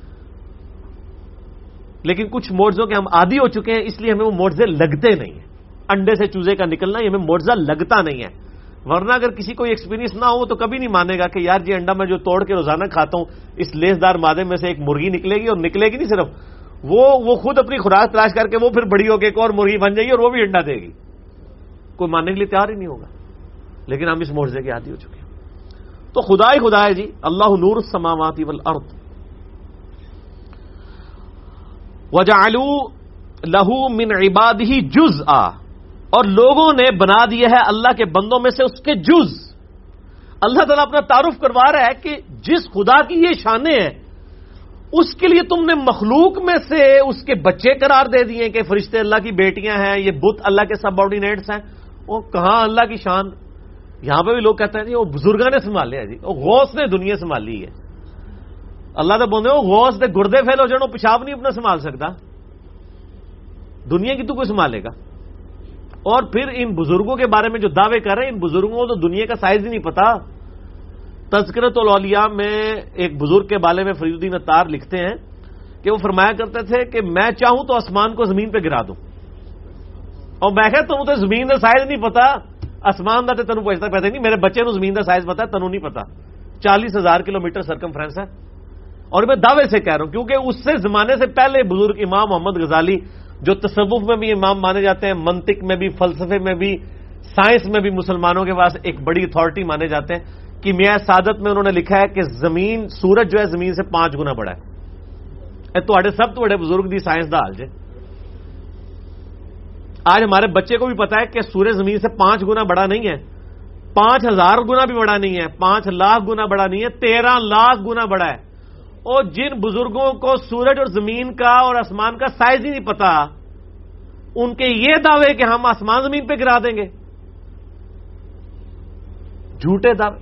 لیکن کچھ معجزوں کے ہم عادی ہو چکے ہیں، اس لیے ہمیں وہ معجزے لگتے نہیں ہیں. انڈے سے چوزے کا نکلنا یہ ہمیں معجزہ لگتا نہیں ہے. ورنہ اگر کسی کو ایکسپیرینس نہ ہو تو کبھی نہیں مانے گا کہ یار جی انڈا میں جو توڑ کے روزانہ کھاتا ہوں اس لیسدار مادے میں سے ایک مرغی نکلے گی، اور نکلے گی نہیں صرف وہ وہ خود اپنی خوراک تلاش کر کے وہ پھر بڑی ہو کے ایک اور مرغی بن جائے گی اور وہ بھی انڈا دے گی، کوئی ماننے کے لیے تیار ہی نہیں ہوگا. لیکن ہم اس معجزے کے عادی ہو چکے ہیں. تو خدا ہی خدا ہے جی. اللہ نور السماوات والارض وجعلوا لہ من عبادہ جزءا، اور لوگوں نے بنا دیا ہے اللہ کے بندوں میں سے اس کے جز. اللہ تعالیٰ اپنا تعارف کروا رہا ہے کہ جس خدا کی یہ شانیں ہیں اس کے لیے تم نے مخلوق میں سے اس کے بچے قرار دے دیے کہ فرشتے اللہ کی بیٹیاں ہیں، یہ بت اللہ کے سب آرڈینیٹس ہیں. وہ کہاں اللہ کی شان. یہاں پہ بھی لوگ کہتے ہیں جی وہ بزرگاں نے سنبھالے ہیں جی، وہ غوث نے دنیا سنبھالی ہے. اللہ تو بولتے وہ غوث دے گردے فیل ہو جان، وہ پیشاب نہیں اپنا سنبھال سکتا، دنیا کی تو کوئی سنبھالے گا. اور پھر ان بزرگوں کے بارے میں جو دعوے کر رہے ہیں، ان بزرگوں کو تو دنیا کا سائز ہی نہیں پتا. تذکرۃ الاولیاء میں ایک بزرگ کے بارے میں فرید الدین عطار لکھتے ہیں کہ وہ فرمایا کرتے تھے کہ میں چاہوں تو آسمان کو زمین پہ گرا دوں، اور میں کہ تم تو زمین کا سائز نہیں پتا، آسمان کا تو تینوں پوچھتا پتا نہیں، میرے بچے نو زمین کا سائز پتا ہے، تینوں نہیں پتا. چالیس ہزار کلو میٹر سرکمفرنس ہے. اور میں دعوے سے کہہ رہا ہوں کیونکہ اس سے زمانے سے پہلے بزرگ امام محمد غزالی جو تصوف میں بھی امام مانے جاتے ہیں، منطق میں بھی، فلسفے میں بھی، سائنس میں بھی مسلمانوں کے پاس ایک بڑی اتھارٹی مانے جاتے ہیں، کیمیاء سعادت میں انہوں نے لکھا ہے کہ زمین سورج جو ہے زمین سے پانچ گنا بڑا ہے. اے تواڈے سب تو بڑے بزرگ دی سائنس دا حال جے. آج ہمارے بچے کو بھی پتا ہے کہ سورج زمین سے پانچ گنا بڑا نہیں ہے، پانچ ہزار گنا بھی بڑا نہیں ہے، پانچ لاکھ گنا بڑا نہیں ہے، تیرہ لاکھ گنا بڑا ہے. اور جن بزرگوں کو سورج اور زمین کا اور آسمان کا سائز ہی نہیں پتا، ان کے یہ دعوے کہ ہم آسمان زمین پہ گرا دیں گے، جھوٹے دعوے.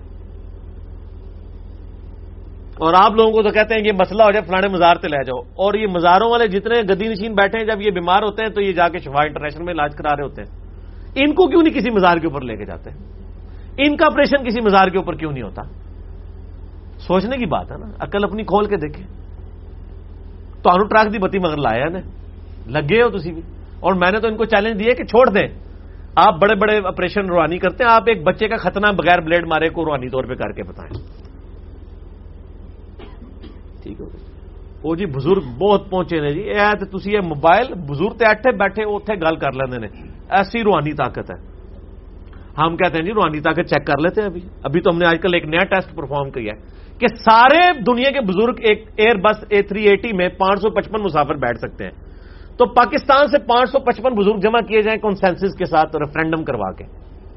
اور آپ لوگوں کو تو کہتے ہیں یہ مسئلہ ہو جائے فلانے مزار سے لے جاؤ، اور یہ مزاروں والے جتنے گدی نشین بیٹھے ہیں جب یہ بیمار ہوتے ہیں تو یہ جا کے شفا انٹرنیشنل میں علاج کرا رہے ہوتے ہیں. ان کو کیوں نہیں کسی مزار کے اوپر لے کے جاتے؟ ان کا آپریشن کسی مزار کے اوپر کیوں نہیں ہوتا؟ سوچنے کی بات ہے نا. عقل اپنی کھول کے دیکھیں. تو انو ٹرک دی بتی مگر لایا نے لگے ہو تسی بھی. اور میں نے تو ان کو چیلنج دیا کہ چھوڑ دیں، آپ بڑے بڑے آپریشن روحانی کرتے ہیں، آپ ایک بچے کا ختنہ بغیر بلیڈ مارے کو روحانی طور پہ کر کے بتائیں. ٹھیک ہو وہ جی بزرگ بہت پہنچے نے جی. اے تے تسی یہ موبائل بزرگ تے اٹھے بیٹھے اوتھے گل کر لیندے نے، ایسی روحانی طاقت ہے. ہم کہتے ہیں جی روحانی طاقت چیک کر لیتے ہیں. ابھی ابھی تو ہم نے آج کل ایک نیا ٹیسٹ پرفارم کیا ہے کہ سارے دنیا کے بزرگ ایک ایئر بس اے تھری ایٹی میں پانچ سو پچپن مسافر بیٹھ سکتے ہیں. تو پاکستان سے پانچ سو پچپن بزرگ جمع کیے جائیں کنسنسس کے ساتھ ریفرینڈم کروا کے،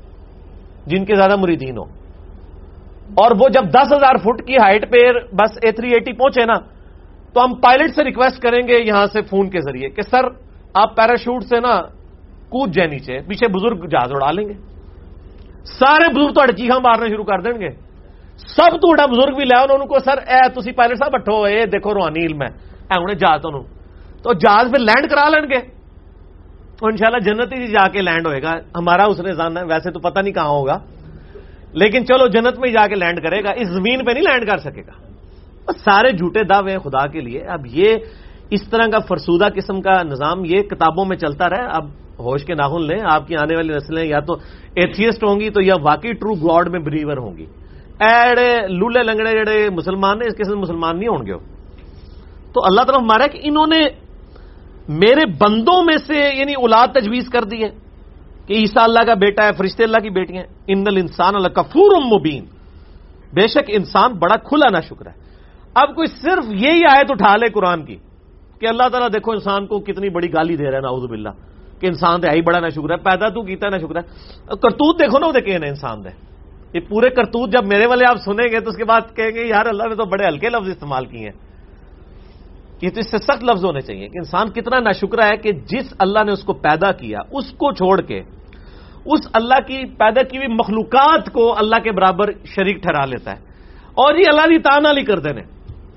جن کے زیادہ مریدین ہو. اور وہ جب دس ہزار فٹ کی ہائٹ پہ بس اے تھری ایٹی پہنچے نا تو ہم پائلٹ سے ریکویسٹ کریں گے یہاں سے فون کے ذریعے کہ سر آپ پیراشوٹ سے نا کود جائے نیچے، پیچھے بزرگ جہاز اڑا لیں گے. سارے بزرگ تو چیخاں مارنا شروع کر دیں گے. سب تو بڑا بزرگ بھی لیا انہوں کو سر اے تسی پائلٹ صاحب بٹھو اے دیکھو روحانی علم ہے اے انہیں جہاز تو تو جہاز پہ لینڈ کرا لیں گے. تو انشاءاللہ جنت ہی جا کے لینڈ ہوئے گا. ہمارا اس نے جاننا ہے، ویسے تو پتہ نہیں کہاں ہوگا، لیکن چلو جنت میں جا کے لینڈ کرے گا، اس زمین پہ نہیں لینڈ کر سکے گا. سارے جھوٹے دعوے ہیں خدا کے لیے. اب یہ اس طرح کا فرسودہ قسم کا نظام یہ کتابوں میں چلتا رہے. اب ہوش کے ناخن لیں، آپ کی آنے والی نسلیں یا تو ایتھیسٹ ہوں گی تو یا واقعی ٹرو گاڈ میں بلیور ہوں گی. ایڑے لولے لنگڑے جڑے مسلمان نے اس قسم مسلمان نہیں ہوں گے. تو اللہ تعالیٰ ہمارا کہ انہوں نے میرے بندوں میں سے یعنی اولاد تجویز کر دی ہے کہ عیسیٰ اللہ کا بیٹا ہے، فرشتے اللہ کی بیٹیاں. ان الانسان لکفور مبین، بے شک انسان بڑا کھلا نہ شکر ہے. اب کوئی صرف یہی آیت اٹھا لے قرآن کی کہ اللہ تعالیٰ دیکھو انسان کو کتنی بڑی گالی دے رہا ہے، نعوذ باللہ، کہ انسان دے ہی بڑا نہ شکر ہے، پیدا تو کیتا نہ شکر ہے. کرتوت دیکھو نا وہ دیکھے نا انسان دے. یہ پورے کرتوت جب میرے والے آپ سنیں گے تو اس کے بعد کہیں گے یار اللہ نے تو بڑے ہلکے لفظ استعمال کیے ہیں. یہ تو اس سے سخت لفظ ہونے چاہیے کہ انسان کتنا ناشکرہ ہے کہ جس اللہ نے اس کو پیدا کیا اس کو چھوڑ کے اس اللہ کی پیدا کی ہوئی مخلوقات کو اللہ کے برابر شریک ٹھہرا لیتا ہے. اور یہ اللہ کی تانا نہیں کرتے نے،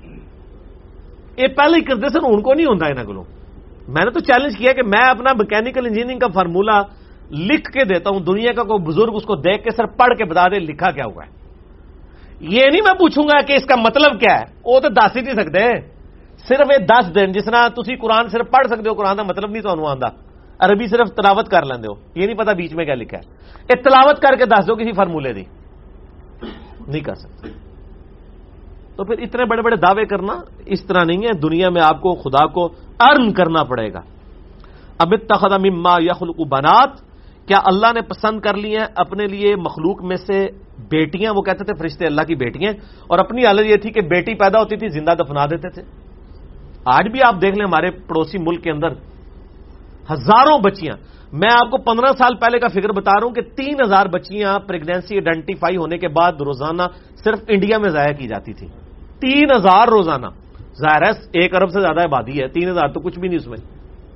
یہ پہلے ہی کرتے سن ان کو نہیں ہوتا انہوں کو. میں نے تو چیلنج کیا کہ میں اپنا میکینیکل انجینئرنگ کا فارمولہ لکھ کے دیتا ہوں، دنیا کا کوئی بزرگ اس کو دیکھ کے صرف پڑھ کے بتا دے لکھا کیا ہوا ہے. یہ نہیں میں پوچھوں گا کہ اس کا مطلب کیا ہے، وہ تو دس ہی نہیں سکتے. صرف یہ دس دن جس طرح تسی قرآن صرف پڑھ سکتے ہو، قرآن کا مطلب نہیں تو آتا. عربی صرف تلاوت کر لیندے ہو، یہ نہیں پتا بیچ میں کیا لکھا ہے، یہ تلاوت کر کے دس دو کسی فارمولے دی، نہیں کر سکتے. تو پھر اتنے بڑے بڑے دعوے کرنا اس طرح نہیں ہے. دنیا میں آپ کو خدا کو ارن کرنا پڑے گا. اب اتخذ مما یخلق بنات، کیا اللہ نے پسند کر لی ہیں اپنے لیے مخلوق میں سے بیٹیاں؟ وہ کہتے تھے فرشتے اللہ کی بیٹیاں، اور اپنی حالت یہ تھی کہ بیٹی پیدا ہوتی تھی زندہ دفنا دیتے تھے. آج بھی آپ دیکھ لیں ہمارے پڑوسی ملک کے اندر ہزاروں بچیاں، میں آپ کو پندرہ سال پہلے کا فگر بتا رہا ہوں کہ تین ہزار بچیاں پریگنینسی آئیڈینٹیفائی ہونے کے بعد روزانہ صرف انڈیا میں ضائع کی جاتی تھی. تین ہزار روزانہ. ظاہر ہے ایک ارب سے زیادہ آبادی ہے، تین ہزار تو کچھ بھی نہیں اس میں.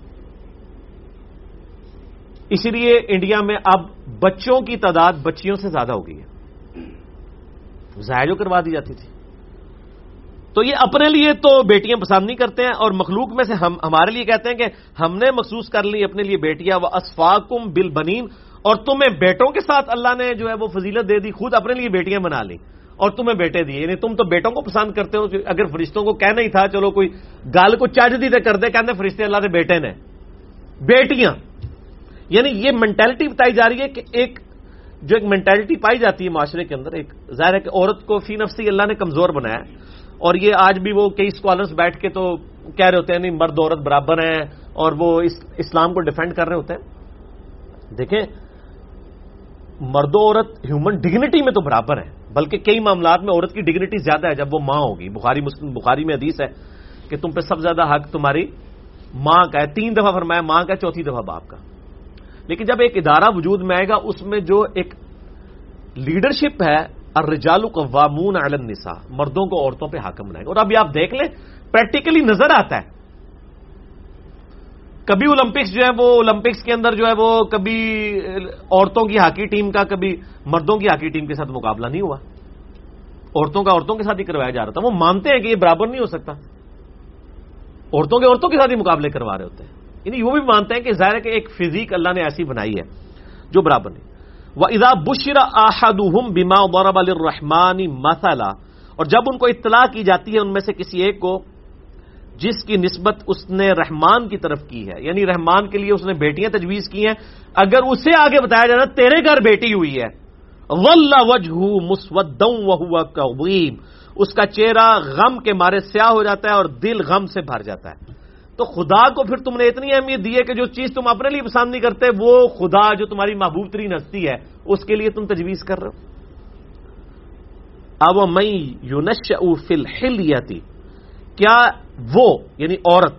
اسی لیے انڈیا میں اب بچوں کی تعداد بچیوں سے زیادہ ہو گئی ہے، ضائع جو کروا دی جاتی تھی. تو یہ اپنے لیے تو بیٹیاں پسند نہیں کرتے ہیں، اور مخلوق میں سے ہم ہمارے لیے کہتے ہیں کہ ہم نے مخصوص کر لی اپنے لیے بیٹیاں. وہ اسفاکم بالبنین، اور تمہیں بیٹوں کے ساتھ اللہ نے جو ہے وہ فضیلت دے دی، خود اپنے لیے بیٹیاں بنا لی اور تمہیں بیٹے دیے. یعنی تم تو بیٹوں کو پسند کرتے ہو. اگر فرشتوں کو کہنا ہی تھا چلو کوئی گل کو چج دی کر دے، کہتے فرشتے اللہ کے بیٹے نے بیٹیاں. یعنی یہ مینٹلٹی بتائی جا رہی ہے کہ ایک جو ایک مینٹلٹی پائی جاتی ہے معاشرے کے اندر، ایک ظاہر ہے کہ عورت کو فی نفسی اللہ نے کمزور بنایا ہے. اور یہ آج بھی وہ کئی اسکالرس بیٹھ کے تو کہہ رہے ہوتے ہیں نہیں مرد عورت برابر ہیں، اور وہ اسلام کو ڈیفینڈ کر رہے ہوتے ہیں. دیکھیں مرد و عورت ہیومن ڈگنیٹی میں تو برابر ہیں، بلکہ کئی معاملات میں عورت کی ڈگنیٹی زیادہ ہے جب وہ ماں ہوگی. بخاری مسلم بخاری میں حدیث ہے کہ تم پہ سب سے زیادہ حق تمہاری ماں کا ہے. تین دفعہ فرمایا ماں کا، چوتھی دفعہ باپ کا. لیکن جب ایک ادارہ وجود میں آئے گا اس میں جو ایک لیڈرشپ ہے، الرجال قوامون علی النساء، مردوں کو عورتوں پہ حاکم بنائے گا. اور ابھی آپ دیکھ لیں پریکٹیکلی نظر آتا ہے. کبھی اولمپکس جو ہے وہ اولمپکس کے اندر جو ہے وہ کبھی عورتوں کی ہاکی ٹیم کا کبھی مردوں کی ہاکی ٹیم کے ساتھ مقابلہ نہیں ہوا. عورتوں کا عورتوں کے ساتھ ہی کروایا جا رہا تھا. وہ مانتے ہیں کہ یہ برابر نہیں ہو سکتا، عورتوں کے عورتوں کے ساتھ ہی مقابلے کروا رہے ہوتے ہیں. یعنی وہ بھی مانتے ہیں کہ ظاہر ہے کہ ایک فزیک اللہ نے ایسی بنائی ہے جو برابر نہیں. وَإِذَا بُشِّرَ أَحَدُهُمْ بِمَا ضَرَبَ لِلرَّحْمَنِ مَثَلًا، اور جب ان کو اطلاع کی جاتی ہے ان میں سے کسی ایک کو جس کی نسبت اس نے رحمان کی طرف کی ہے، یعنی رحمان کے لیے اس نے بیٹیاں تجویز کی ہیں، اگر اسے آگے بتایا جانا تیرے گھر بیٹی ہوئی ہے، وَلَّ وَجْهُ مُسْوَدًّا وَهُوَ كَظِيمٌ، اس کا چہرہ غم کے مارے سیاہ ہو جاتا ہے اور دل غم سے بھر جاتا ہے. تو خدا کو پھر تم نے اتنی اہمیت دی ہے کہ جو چیز تم اپنے لیے پسند نہیں کرتے وہ خدا جو تمہاری محبوب ترین ہستی ہے اس کے لیے تم تجویز کر رہے ہو. اب من ينشأ فی الحلیۃ، کیا وہ یعنی عورت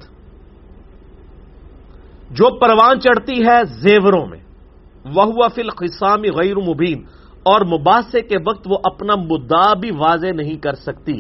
جو پروان چڑھتی ہے زیوروں میں، وہو فی الخصام غیر مبین، اور مباحثے کے وقت وہ اپنا مدعا بھی واضح نہیں کر سکتی.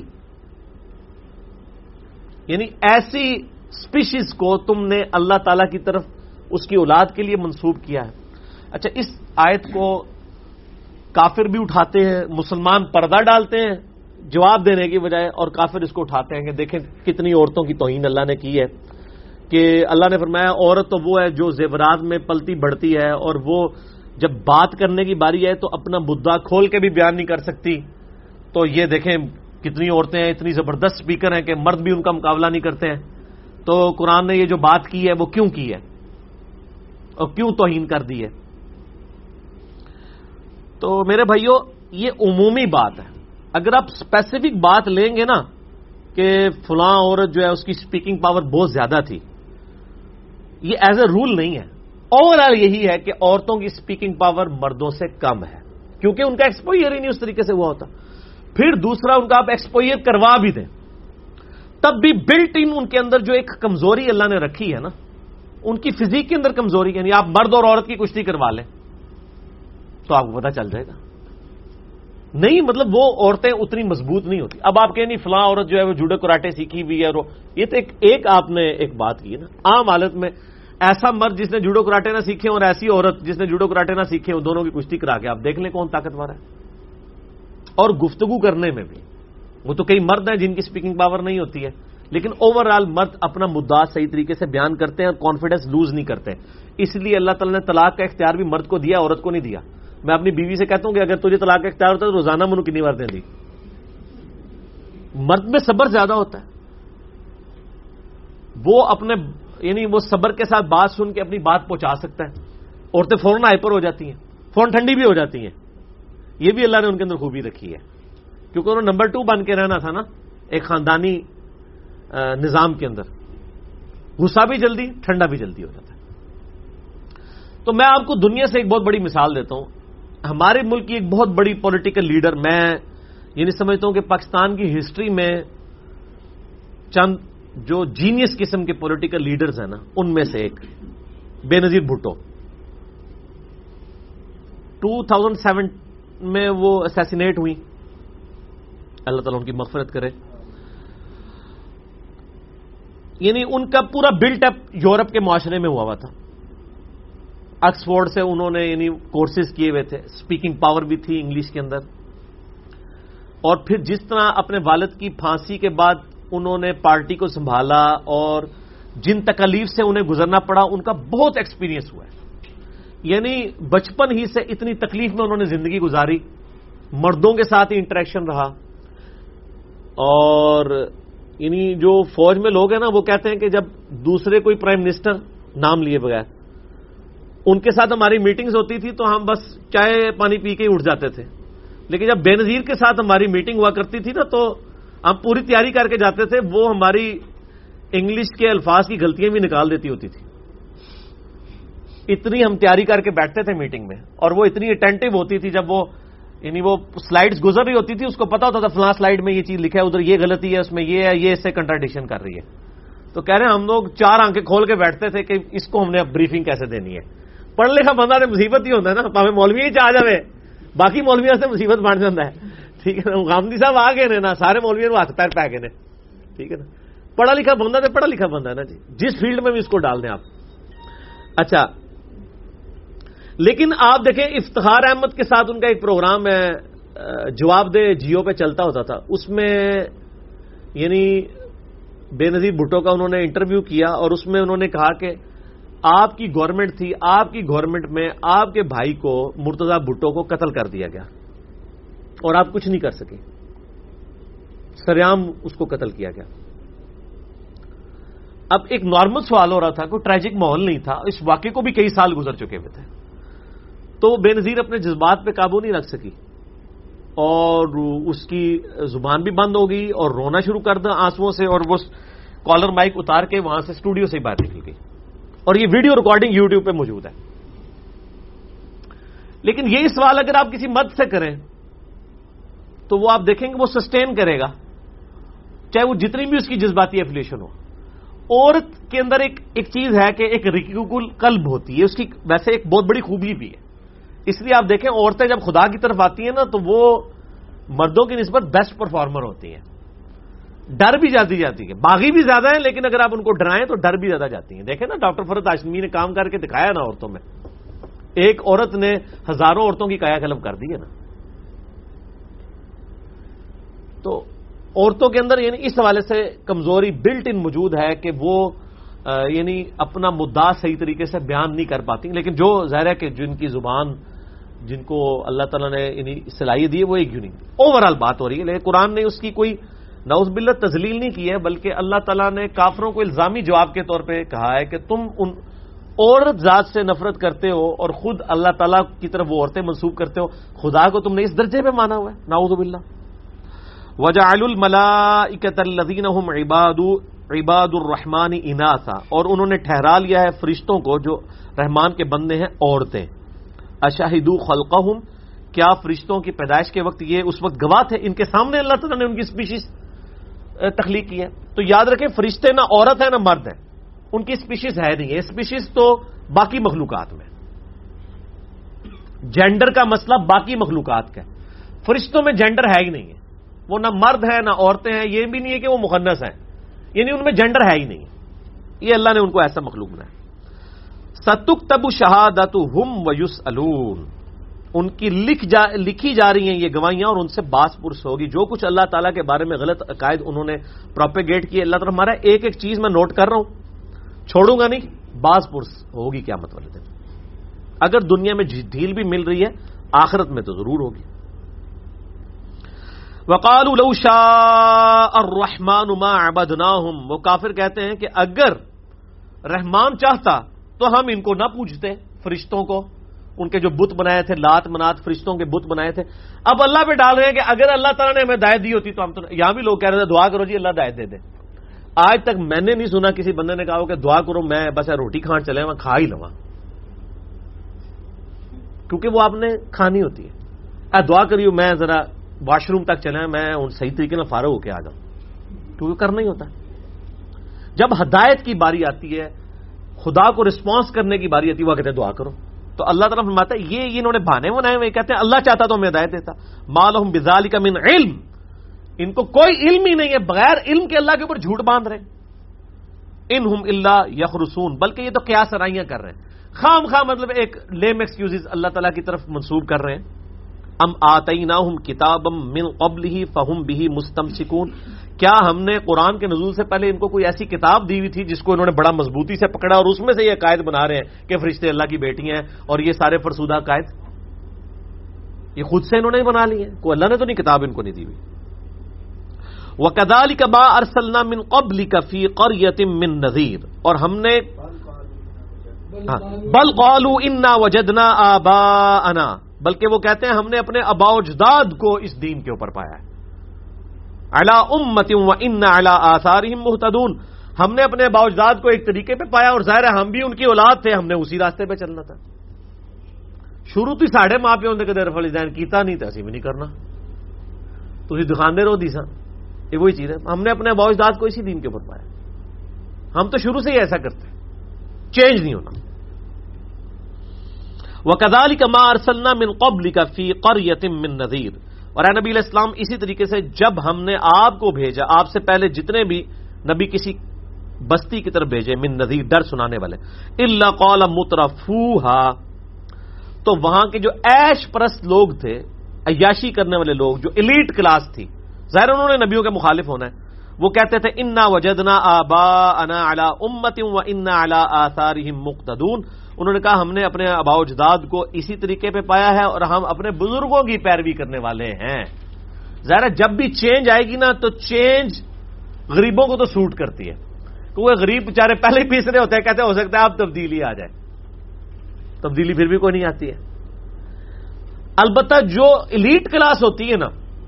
یعنی ایسی اسپیشیز کو تم نے اللہ تعالی کی طرف اس کی اولاد کے لیے منسوب کیا ہے. اچھا اس آیت کو کافر بھی اٹھاتے ہیں، مسلمان پردہ ڈالتے ہیں جواب دینے کی بجائے، اور کافر اس کو اٹھاتے ہیں کہ دیکھیں کتنی عورتوں کی توہین اللہ نے کی ہے. کہ اللہ نے فرمایا عورت تو وہ ہے جو زیورات میں پلتی بڑھتی ہے، اور وہ جب بات کرنے کی باری ہے تو اپنا مدعا کھول کے بھی بیان نہیں کر سکتی. تو یہ دیکھیں کتنی عورتیں ہیں، اتنی زبردست اسپیکر ہیں کہ مرد بھی ان کا مقابلہ نہیں کرتے ہیں. تو قرآن نے یہ جو بات کی ہے وہ کیوں کی ہے اور کیوں توہین کر دی ہے؟ تو میرے بھائیوں یہ عمومی بات ہے. اگر آپ اسپیسیفک بات لیں گے نا کہ فلاں عورت جو ہے اس کی اسپیکنگ پاور بہت زیادہ تھی، یہ ایز اے رول نہیں ہے. اوور آل یہی ہے کہ عورتوں کی اسپیکنگ پاور مردوں سے کم ہے کیونکہ ان کا ایکسپوئر ہی نہیں اس طریقے سے ہوا ہوتا. پھر دوسرا ان کا آپ ایکسپوئر کروا بھی دیں تب بھی بلٹ ان ان کے اندر جو ایک کمزوری اللہ نے رکھی ہے نا، ان کی فزیک کے اندر کمزوری، یعنی آپ مرد اور عورت کی کشتی کروا لیں تو آپ کو پتہ چل جائے گا. نہیں مطلب وہ عورتیں اتنی مضبوط نہیں ہوتی. اب آپ کہیں نہیں فلاں عورت جو ہے وہ جوڈو کراٹے سیکھی ہوئی ہے، یہ تو ایک ایک آپ نے ایک بات کی نا. عام حالت میں ایسا مرد جس نے جوڈو کراٹے نہ سیکھے اور ایسی عورت جس نے جوڈو کراٹے نہ سیکھے دونوں کی کشتی کرا کے آپ دیکھ لیں کون طاقتور ہے. اور گفتگو کرنے میں بھی وہ تو کئی مرد ہیں جن کی اسپیکنگ پاور نہیں ہوتی ہے، لیکن اوور آل مرد اپنا مدعا صحیح طریقے سے بیان کرتے ہیں اور کانفیڈنس لوز نہیں کرتے. اس لیے اللہ تعالیٰ نے طلاق کا اختیار بھی مرد کو دیا، عورت کو نہیں دیا. میں اپنی بیوی سے کہتا ہوں کہ اگر تجھے طلاق کا اختیار ہوتا ہے تو روزانہ منو کنی بار دیں دی. مرد میں صبر زیادہ ہوتا ہے، وہ اپنے یعنی وہ صبر کے ساتھ بات سن کے اپنی بات پہنچا سکتا ہے. عورتیں فوراً ہائپر ہو جاتی ہیں, فوراً ٹھنڈی بھی ہو جاتی ہیں. یہ بھی اللہ نے ان کے اندر خوبی رکھی ہے, کیونکہ انہوں نے نمبر ٹو بن کے رہنا تھا نا ایک خاندانی نظام کے اندر. غصہ بھی جلدی, ٹھنڈا بھی جلدی ہو جاتا ہے. تو میں آپ کو دنیا سے ایک بہت بڑی مثال دیتا ہوں. ہمارے ملک کی ایک بہت بڑی پولیٹیکل لیڈر, میں یعنی سمجھتا ہوں کہ پاکستان کی ہسٹری میں چند جو جینیس قسم کے پولیٹیکل لیڈرز ہیں نا, ان میں سے ایک Benazir Bhutto. Two thousand seven میں وہ اسیسینیٹ ہوئی, اللہ تعالیٰ ان کی مغفرت کرے. یعنی ان کا پورا بلٹ اپ یورپ کے معاشرے میں ہوا ہوا تھا. آکسفورڈ سے انہوں نے یعنی کورسز کیے ہوئے تھے, اسپیکنگ پاور بھی تھی انگلش کے اندر. اور پھر جس طرح اپنے والد کی پھانسی کے بعد انہوں نے پارٹی کو سنبھالا اور جن تکالیف سے انہیں گزرنا پڑا, ان کا بہت ایکسپیرینس ہوا ہے. یعنی بچپن ہی سے اتنی تکلیف میں انہوں نے زندگی گزاری, مردوں کے ساتھ ہی انٹریکشن رہا. اور یعنی جو فوج میں لوگ ہیں نا, وہ کہتے ہیں کہ جب دوسرے کوئی پرائم منسٹر نام لیے بغیر ان کے ساتھ ہماری میٹنگز ہوتی تھی تو ہم بس چائے پانی پی کے ہی اٹھ جاتے تھے, لیکن جب بے نظیر کے ساتھ ہماری میٹنگ ہوا کرتی تھی نا تو ہم پوری تیاری کر کے جاتے تھے. وہ ہماری انگلش کے الفاظ کی غلطیاں بھی نکال دیتی ہوتی تھی, اتنی ہم تیاری کر کے بیٹھتے تھے میٹنگ میں. اور وہ اتنی اٹینٹو ہوتی تھی, جب وہ یعنی وہ سلائیڈز گزر رہی ہوتی تھی اس کو پتا ہوتا تھا فلاں سلائیڈ میں یہ چیز لکھا ہے, ادھر یہ غلطی ہے, اس میں یہ ہے, یہ اس سے کنٹراڈکشن کر رہی ہے. تو کہہ رہے ہیں ہم لوگ چار آنکھیں کھول کے بیٹھتے تھے کہ اس کو ہم نے اب بریفنگ کیسے دینی ہے. پڑھ لکھا بندہ نے مصیبت ہی ہوتا ہے نا, پاوے مولوی ہی چاہ جائے, باقی مولویوں سے مصیبت بن جاتا ہے. ٹھیک ہے نا, غامدی صاحب آ گئے نا, سارے مولویوں ہاتھ پیر پہ گئے نے. ٹھیک ہے نا, پڑھا لکھا بندہ تو پڑھا لکھا بندہ ہے نا جی, جس فیلڈ میں بھی اس کو ڈال دیں آپ. اچھا, لیکن آپ دیکھیں افتخار احمد کے ساتھ ان کا ایک پروگرام ہے, جواب دے جیو پہ چلتا ہوتا تھا. اس میں یعنی بے نظیر بھٹو کا انہوں نے انٹرویو کیا اور اس میں انہوں نے کہا کہ آپ کی گورنمنٹ تھی, آپ کی گورنمنٹ میں آپ کے بھائی کو مرتضی بھٹو کو قتل کر دیا گیا اور آپ کچھ نہیں کر سکے, سریعام اس کو قتل کیا گیا. اب ایک نارمل سوال ہو رہا تھا, کوئی ٹریجک ماحول نہیں تھا, اس واقعے کو بھی کئی سال گزر چکے ہوئے تھے. تو بے نظیر اپنے جذبات پہ قابو نہیں رکھ سکی اور اس کی زبان بھی بند ہو گئی اور رونا شروع کر دیا آنسوؤں سے, اور وہ کالر مائک اتار کے وہاں سے اسٹوڈیو سے ہی باہر نکل گئی. اور یہ ویڈیو ریکارڈنگ یوٹیوب پہ موجود ہے. لیکن یہی سوال اگر آپ کسی مرد سے کریں تو وہ آپ دیکھیں گے وہ سسٹین کرے گا, چاہے وہ جتنی بھی اس کی جذباتی ایفیلیشن ہو. عورت کے اندر ایک ایک چیز ہے کہ ایک رقیق القلب ہوتی ہے, اس کی ویسے ایک بہت بڑی خوبی بھی ہے. اس لیے آپ دیکھیں عورتیں جب خدا کی طرف آتی ہیں نا تو وہ مردوں کی نسبت بیسٹ پرفارمر ہوتی ہیں. ڈر بھی جاتی جاتی ہے, باغی بھی زیادہ ہیں, لیکن اگر آپ ان کو ڈرائیں تو ڈر بھی زیادہ جاتی ہیں. دیکھیں نا ڈاکٹر فرحت ہاشمی نے کام کر کے دکھایا نا عورتوں میں, ایک عورت نے ہزاروں عورتوں کی کایا کلپ کر دی ہے نا. تو عورتوں کے اندر یعنی اس حوالے سے کمزوری بلٹ ان موجود ہے کہ وہ یعنی اپنا مدعا صحیح طریقے سے بیان نہیں کر پاتی. لیکن جو ظاہر ہے کہ جن کی زبان, جن کو اللہ تعالیٰ نے یعنی صلاحیت دی ہے, وہ ایک یونیک اوور آل بات ہو رہی ہے. لیکن قرآن نے اس کی کوئی نعوذ باللہ تذلیل نہیں کی ہے, بلکہ اللہ تعالیٰ نے کافروں کو الزامی جواب کے طور پہ کہا ہے کہ تم ان عورت ذات سے نفرت کرتے ہو اور خود اللہ تعالیٰ کی طرف وہ عورتیں منسوب کرتے ہو, خدا کو تم نے اس درجے پہ مانا ہوا ہے. نعوذ باللہ. وَجَعَلُوا الْمَلَائِكَةَ الَّذِينَ هُمْ عِبَادُ عِبَادُ الرَّحْمَنِ إِنَاثًا, اور انہوں نے ٹھہرا لیا ہے فرشتوں کو جو رحمان کے بندے ہیں عورتیں. أَشَهِدُوا خَلْقَهُمْ, کیا فرشتوں کی پیدائش کے وقت یہ اس وقت گواہ تھے, ان کے سامنے اللہ تعالیٰ نے ان کی اسپیشیز تخلیق کی ہے. تو یاد رکھیں فرشتے نہ عورت ہے نہ مرد ہے, ان کی اسپیشیز ہے نہیں ہے. اسپیشیز تو باقی مخلوقات میں, جینڈر کا مسئلہ باقی مخلوقات کا ہے, فرشتوں میں جینڈر ہے ہی نہیں ہے. وہ نہ مرد ہے نہ عورتیں ہیں, یہ بھی نہیں ہے کہ وہ مخنث ہیں, یعنی ان میں جینڈر ہے ہی نہیں. یہ اللہ نے ان کو ایسا مخلوق بنایا. سَتُكْتَبُ شَهَادَتُهُمْ وَيُسْأَلُونَ, ان کی لکھ جا لکھی جا رہی ہیں یہ گواہیاں اور ان سے باس پرس ہوگی. جو کچھ اللہ تعالیٰ کے بارے میں غلط عقائد انہوں نے پروپیگیٹ کیے, اللہ تعالیٰ ہمارا ایک ایک چیز میں نوٹ کر رہا ہوں, چھوڑوں گا نہیں, باس پرس ہوگی قیامت والے دن. اگر دنیا میں ڈھیل بھی مل رہی ہے, آخرت میں تو ضرور ہوگی. وَقَالُوا لَوْ شَاءَ الرَّحْمَنُ مَا عَبَدْنَاهُمْ, وہ کافر کہتے ہیں کہ اگر رحمان چاہتا تو ہم ان کو نہ پوجتے، فرشتوں کو، ان کے جو بت بنائے تھے، لات منات فرشتوں کے بت بنائے تھے. اب اللہ پہ ڈال رہے ہیں کہ اگر اللہ تعالیٰ نے ہمیں ہدایت دی ہوتی تو ہم تو، یہاں بھی لوگ کہہ رہے تھے دعا کرو جی اللہ ہدایت دے دے. آج تک میں نے نہیں سنا کسی بندے نے کہا ہو کہ دعا کرو میں بس روٹی کھان چلے میں کھا ہی لواں، کیونکہ وہ آپ نے کھانی ہوتی ہے. اے دعا کریو میں ذرا واش روم تک چلے میں ان صحیح طریقے سے فارغ ہو کے آ جاؤں، کیونکہ کرنا ہی ہوتا ہے. جب ہدایت کی باری آتی ہے، خدا کو رسپانس کرنے کی باری آتی ہے، وہ کہتے ہیں دعا کرو. تو اللہ تعالیٰ فرماتا ہے یہ انہوں نے بہانے بنائے ہوئے، کہتے ہیں اللہ چاہتا تو ہمیں ہدایت دیتا. ما لہم بذالک من علم، ان کو کوئی علم ہی نہیں ہے، بغیر علم کے اللہ کے اوپر جھوٹ باندھ رہے ہیں. انہم الا یخرسون، بلکہ یہ تو قیاس آرائیاں کر رہے ہیں، خام خام مطلب ایک لیم ایکسکیوزز اللہ تعالیٰ کی طرف منسوب کر رہے ہیں. ام آتیناہم کتابا من قبلہ فہم بہ مستمسکون، کیا ہم نے قرآن کے نزول سے پہلے ان کو کوئی ایسی کتاب دی ہوئی تھی جس کو انہوں نے بڑا مضبوطی سے پکڑا اور اس میں سے یہ عقائد بنا رہے ہیں کہ فرشتے اللہ کی بیٹیاں ہیں اور یہ سارے فرسودہ عقائد یہ خود سے انہوں نے بنا لیے ہیں، کوئی اللہ نے تو نہیں کتاب ان کو نہیں دی ہوئی. وَكَذَلِكَ مَا أَرْسَلْنَا مِن قَبْلِكَ فِي قَرْيَةٍ مِّن نَذِيرٍ، اور ہم نے بل قالوا انا وجدنا آباءنا، بلکہ وہ کہتے ہیں ہم نے اپنے آباء و اجداد کو اس دین کے اوپر پایا ہے. علی امت وانا علی آثارہم مہتدون، ہم نے اپنے آباء و اجداد کو ایک طریقے پہ پایا اور ظاہر ہے ہم بھی ان کی اولاد تھے، ہم نے اسی راستے پہ چلنا تھا. شروع تو ساڑھے ماں پیو نے کدے رفع الدین کیتا نہیں تو اسی بھی نہیں کرنا، تسی دکھاندے رہو دیسا. یہ وہی چیز ہے، ہم نے اپنے آباء و اجداد کو اسی دین کے اوپر پایا. ہم تو شروع سے ہی ایسا کرتے ہیں، چینج نہیں ہونا. وَكَذَلِكَ مَا أَرْسَلْنَا مِن قَبْلِكَ فِي قَرْيَةٍ مِّن نَذِيرٍ، اور اے نبی علیہ السلام اسی طریقے سے جب ہم نے آپ کو بھیجا، آپ سے پہلے جتنے بھی نبی کسی بستی کی طرف بھیجے، من نذیر ڈر سنانے والے، الا قال مترفوها، تو وہاں کے جو عیش پرست لوگ تھے، عیاشی کرنے والے لوگ، جو ایلیٹ کلاس تھی، ظاہر انہوں نے نبیوں کے مخالف ہونا ہے، وہ کہتے تھے انا وجدنا آباءنا علی امت وانا علی آثارہم مقتدون. انہوں نے کہا ہم نے اپنے آباء و اجداد کو اسی طریقے پہ پایا ہے اور ہم اپنے بزرگوں کی پیروی کرنے والے ہیں. ظاہر جب بھی چینج آئے گی نا تو چینج غریبوں کو تو سوٹ کرتی ہے، کیونکہ غریب بیچارے پہلے ہی پیس رہے ہوتے ہیں، کہتے ہیں ہو سکتا ہے اب تبدیلی آ جائے. تبدیلی پھر بھی کوئی نہیں آتی ہے. البتہ جو ایلیٹ کلاس ہوتی ہے نا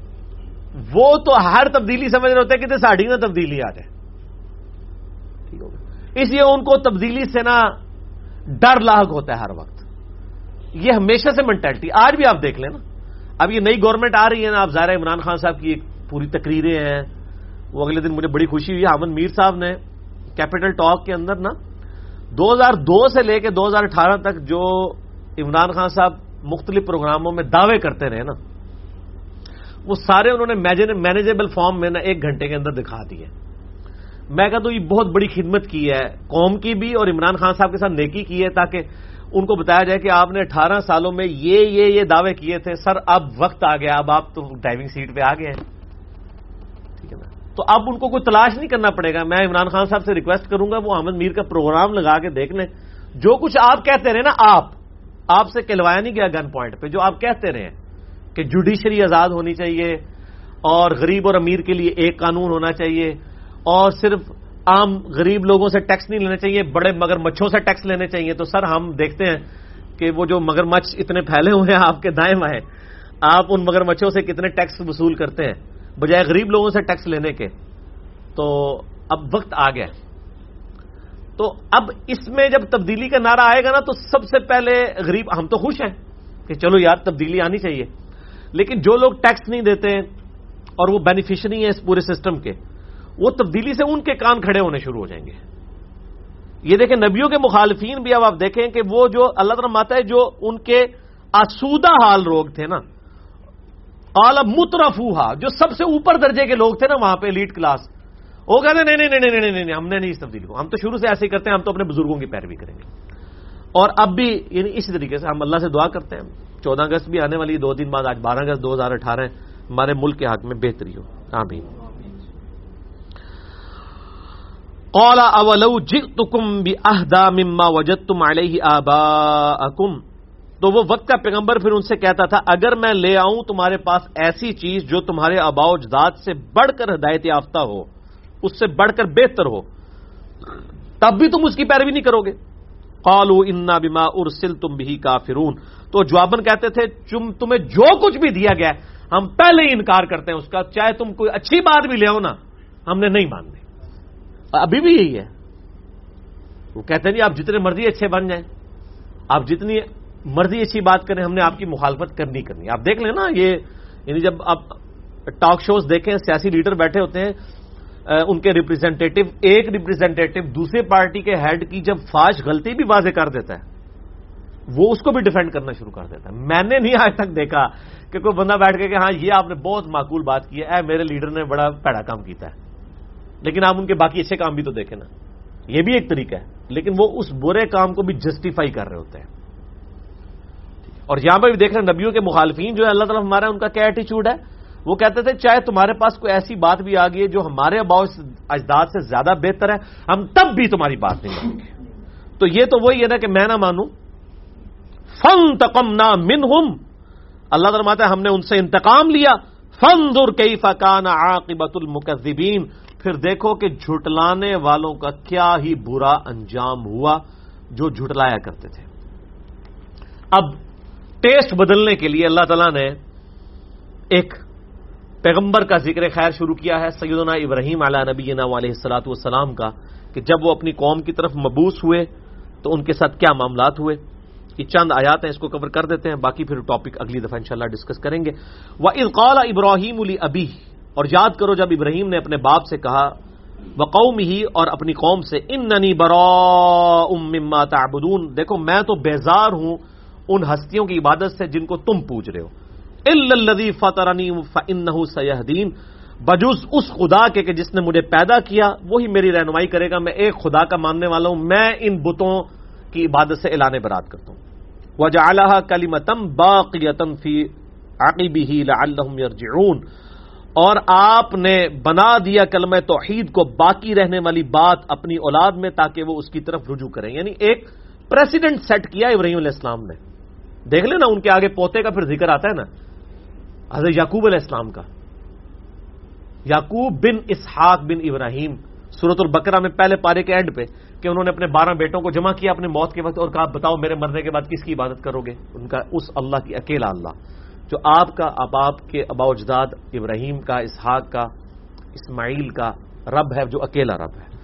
وہ تو ہر تبدیلی سمجھ رہے ہوتے ہیں کہ ساڑھی نہ تبدیلی آ جائے، ٹھیک ہوگا. اس لیے ان کو تبدیلی سے نا ڈر لاحق ہوتا ہے ہر وقت. یہ ہمیشہ سے مینٹلٹی، آج بھی آپ دیکھ لیں نا، اب یہ نئی گورنمنٹ آ رہی ہے نا، آپ ظاہر عمران خان صاحب کی ایک پوری تقریریں ہیں. وہ اگلے دن مجھے بڑی خوشی ہوئی، حامد میر صاحب نے کیپٹل ٹاک کے اندر نا دو ہزار دو سے لے کے دو ہزار اٹھارہ تک جو عمران خان صاحب مختلف پروگراموں میں دعوے کرتے رہے نا، وہ سارے انہوں نے مینیجیبل فارم میں نا ایک گھنٹے کے اندر دکھا دیے. میں کہتا ہوں یہ بہت بڑی خدمت کی ہے قوم کی بھی اور عمران خان صاحب کے ساتھ نیکی کی ہے، تاکہ ان کو بتایا جائے کہ آپ نے اٹھارہ سالوں میں یہ یہ یہ دعوے کیے تھے سر، اب وقت آ گیا، اب آپ تو ڈرائیونگ سیٹ پہ آ گئے ہیں، ٹھیک ہے نا. تو اب ان کو کوئی تلاش نہیں کرنا پڑے گا. میں عمران خان صاحب سے ریکویسٹ کروں گا وہ احمد میر کا پروگرام لگا کے دیکھ لیں. جو کچھ آپ کہتے رہے نا، آپ آپ سے کہلوایا نہیں گیا گن پوائنٹ پہ، جو آپ کہتے رہے کہ جوڈیشری آزاد ہونی چاہیے اور غریب اور امیر کے لیے ایک قانون ہونا چاہیے اور صرف عام غریب لوگوں سے ٹیکس نہیں لینا چاہیے، بڑے مگر مچھوں سے ٹیکس لینے چاہیے. تو سر ہم دیکھتے ہیں کہ وہ جو مگر مچھ اتنے پھیلے ہوئے ہیں آپ کے دائیں بائیں، آپ ان مگر مچھوں سے کتنے ٹیکس وصول کرتے ہیں بجائے غریب لوگوں سے ٹیکس لینے کے. تو اب وقت آ گیا. تو اب اس میں جب تبدیلی کا نعرہ آئے گا نا تو سب سے پہلے غریب، ہم تو خوش ہیں کہ چلو یار تبدیلی آنی چاہیے، لیکن جو لوگ ٹیکس نہیں دیتے اور وہ بینیفیشری ہیں اس پورے سسٹم کے، وہ تبدیلی سے ان کے کان کھڑے ہونے شروع ہو جائیں گے. یہ دیکھیں نبیوں کے مخالفین بھی اب آپ دیکھیں کہ وہ جو اللہ تعالیٰ ماتا ہے جو ان کے آسودہ حال لوگ تھے نا، اعلی مترفوہا، جو سب سے اوپر درجے کے لوگ تھے نا وہاں پہ ایلیٹ کلاس، وہ کہتے ہیں نہیں نہیں نہیں نہیں نہیں ہم نے نہیں اس تبدیلی کو، ہم تو شروع سے ایسے ہی کرتے ہیں، ہم تو اپنے بزرگوں کی پیروی کریں گے. اور اب بھی یعنی اسی طریقے سے ہم اللہ سے دعا کرتے ہیں چودہ اگست بھی آنے والی، دو دن بعد آج بارہ اگست دو ہزار اٹھارہ ہمارے ملک کے حق میں بہتری ہو. آمین. قال اولو جئتکم باہدی مما وجدتم علیہ آباءکم، تو وہ وقت کا پیغمبر پھر ان سے کہتا تھا اگر میں لے آؤں تمہارے پاس ایسی چیز جو تمہارے آباء و اجداد سے بڑھ کر ہدایت یافتہ ہو، اس سے بڑھ کر بہتر ہو، تب بھی تم اس کی پیروی نہیں کرو گے. قالوا انا بما ارسلتم به کافرون. تو جواباً کہتے تھے تمہیں جو کچھ بھی دیا گیا ہم پہلے ہی انکار کرتے ہیں اس کا، چاہے تم کوئی اچھی بات بھی لے آؤ نا ہم نے نہیں ماننی. ابھی بھی یہی ہے. وہ کہتے ہیں جی آپ جتنے مرضی اچھے بن جائیں، آپ جتنی مرضی اچھی بات کریں، ہم نے آپ کی مخالفت کرنی کرنی. آپ دیکھ لیں نا، یہ یعنی جب آپ ٹاک شوز دیکھیں، سیاسی لیڈر بیٹھے ہوتے ہیں، ان کے ریپرزینٹیٹو ایک ریپرزینٹیٹو دوسرے پارٹی کے ہیڈ کی جب فاش غلطی بھی واضح کر دیتا ہے وہ اس کو بھی ڈیفینڈ کرنا شروع کر دیتا ہے. میں نے نہیں آج تک دیکھا کہ کوئی بندہ بیٹھ کے کہ ہاں یہ آپ نے بہت معقول بات کی ہے، اے میرے لیڈر نے بڑا پیڑا کام کیتا ہے، لیکن آپ ان کے باقی اچھے کام بھی تو دیکھیں نا. یہ بھی ایک طریقہ ہے، لیکن وہ اس برے کام کو بھی جسٹیفائی کر رہے ہوتے ہیں. اور یہاں پہ بھی دیکھ رہے ہیں نبیوں کے مخالفین جو ہے اللہ تعالیٰ ہمارا ان کا کیا ایٹیچیوڈ ہے. وہ کہتے تھے چاہے تمہارے پاس کوئی ایسی بات بھی آ گئی ہے جو ہمارے آباء اجداد سے زیادہ بہتر ہے، ہم تب بھی تمہاری بات نہیں مانیں گے. تو یہ تو وہی ہے نا کہ میں نہ مانوں. فانتقمنا منہم، اللہ تعالیٰ فرماتا ہے ہم نے ان سے انتقام لیا. فانظر کیف کان عاقبۃ المکذبین، پھر دیکھو کہ جھٹلانے والوں کا کیا ہی برا انجام ہوا جو جھٹلایا کرتے تھے. اب ٹیسٹ بدلنے کے لیے اللہ تعالیٰ نے ایک پیغمبر کا ذکر خیر شروع کیا ہے، سیدنا ابراہیم علی نبینا علیہ الصلوۃ والسلام کا، کہ جب وہ اپنی قوم کی طرف مبعوث ہوئے تو ان کے ساتھ کیا معاملات ہوئے. یہ چند آیات ہیں، اس کو کور کر دیتے ہیں، باقی پھر ٹاپک اگلی دفعہ انشاءاللہ ڈسکس کریں گے. وَإِذْ قَالَ إِبْرَاهِيمُ لِأَبِيهِ، اور یاد کرو جب ابراہیم نے اپنے باپ سے کہا، وَقَوْمِهِ، اور اپنی قوم سے، إِنَّنِي بَرَاءٌ مِّمَّا تَعْبُدُونَ، دیکھو میں تو بیزار ہوں ان ہستیوں کی عبادت سے جن کو تم پوج رہے ہو. إِلَّا الَّذِي فَطَرَنِي فَإِنَّهُ سَيَهْدِينِ، بجز اس خدا کے کہ جس نے مجھے پیدا کیا وہی میری رہنمائی کرے گا. میں ایک خدا کا ماننے والا ہوں، میں ان بتوں کی عبادت سے اعلان برات کرتا ہوں. وَجَعَلَهَا كَلِمَةً بَاقِيَةً فِي عَقِبِهِ لَعَلَّهُمْ يَرْجِعُونَ، اور آپ نے بنا دیا کلمہ توحید کو باقی رہنے والی بات اپنی اولاد میں تاکہ وہ اس کی طرف رجوع کریں. یعنی ایک پریسیڈنٹ سیٹ کیا ابراہیم علیہ السلام نے. دیکھ لیں نا ان کے آگے پوتے کا پھر ذکر آتا ہے نا، حضرت یعقوب علیہ السلام کا، یعقوب بن اسحاق بن ابراہیم، سورۃ البقرہ میں پہلے پارے کے اینڈ پہ، کہ انہوں نے اپنے بارہ بیٹوں کو جمع کیا اپنے موت کے وقت اور کہا بتاؤ میرے مرنے کے بعد کس کی عبادت کرو گے. ان کا اس اللہ کی اکیلا اللہ جو آپ کا اب آپ کے آباء و اجداد ابراہیم کا، اسحاق کا، اسماعیل کا رب ہے، جو اکیلا رب ہے.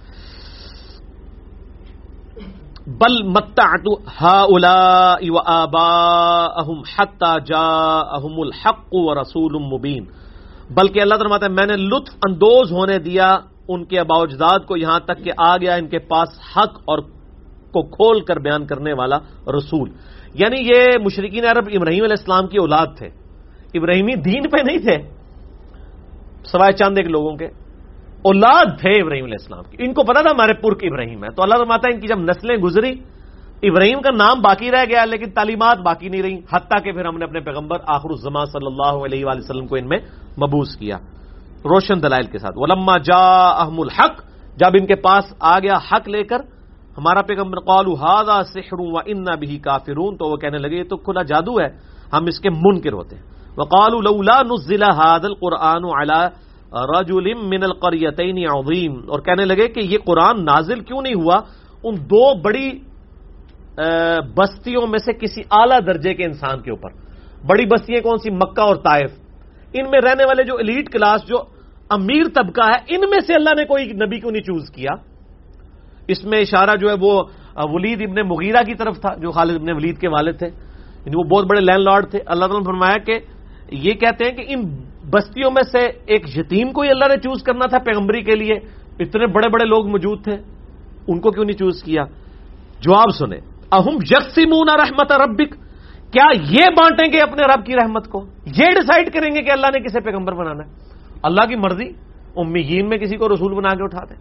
بل متعت هؤلاء وآباءهم حتى جاءهم الحق ورسول مبین، بلکہ اللہ تعالیٰ فرماتا ہے میں نے لطف اندوز ہونے دیا ان کے آباء و اجداد کو یہاں تک کہ آ گیا ان کے پاس حق اور کو کھول کر بیان کرنے والا رسول. یعنی یہ مشرکین عرب ابراہیم علیہ السلام کی اولاد تھے، ابراہیمی دین پہ نہیں تھے، سوائے چند ایک لوگوں کے اولاد تھے ابراہیم علیہ السلام کی. ان کو پتا تھا ہمارے پرک ابراہیم ہے. تو اللہ فرماتا ہے ان کی جب نسلیں گزری ابراہیم کا نام باقی رہ گیا لیکن تعلیمات باقی نہیں رہی، حتیٰ کہ پھر ہم نے اپنے پیغمبر آخر الزمان صلی اللہ علیہ وآلہ وسلم کو ان میں مبعوث کیا روشن دلائل کے ساتھ. وَلَمَّا جَاءَهُمُ الْحَقُّ، جب ان کے پاس آ گیا حق لے کر ہمارا پیغمبر، قَالُوا هَذَا سِحْرٌ وَإِنَّا بِهِ كَافِرُونَ، تو وہ کہنے لگے یہ تو کھلا جادو ہے، ہم اس کے منکر ہوتے ہیں. وَقَالُوا لَوْلَا نُزِّلَ هَذَا الْقُرْآنُ عَلَى رَجُلٍ مِّنَ الْقَرْيَتَيْنِ عَظِيمٍ، اور کہنے لگے کہ یہ قرآن نازل کیوں نہیں ہوا ان دو بڑی بستیوں میں سے کسی اعلیٰ درجے کے انسان کے اوپر. بڑی بستیاں کون سی؟ مکہ اور طائف. ان میں رہنے والے جو ایلیٹ کلاس، جو امیر طبقہ ہے، ان میں سے اللہ نے کوئی نبی کیوں نہیں چوز کیا. اس میں اشارہ جو ہے وہ ولید ابن مغیرہ کی طرف تھا جو خالد ابن ولید کے والد تھے، یعنی وہ بہت بڑے لینڈ لارڈ تھے. اللہ تعالیٰ نے فرمایا کہ یہ کہتے ہیں کہ ان بستیوں میں سے ایک یتیم کو ہی اللہ نے چوز کرنا تھا پیغمبری کے لیے، اتنے بڑے بڑے لوگ موجود تھے، ان کو کیوں نہیں چوز کیا. جواب سنیں، اہم یقسمون رحمت ربک، کیا یہ بانٹیں گے اپنے رب کی رحمت کو؟ یہ ڈیسائیڈ کریں گے کہ اللہ نے کسے پیغمبر بنانا ہے؟ اللہ کی مرضی امیین میں کسی کو رسول بنا کے اٹھا دیں.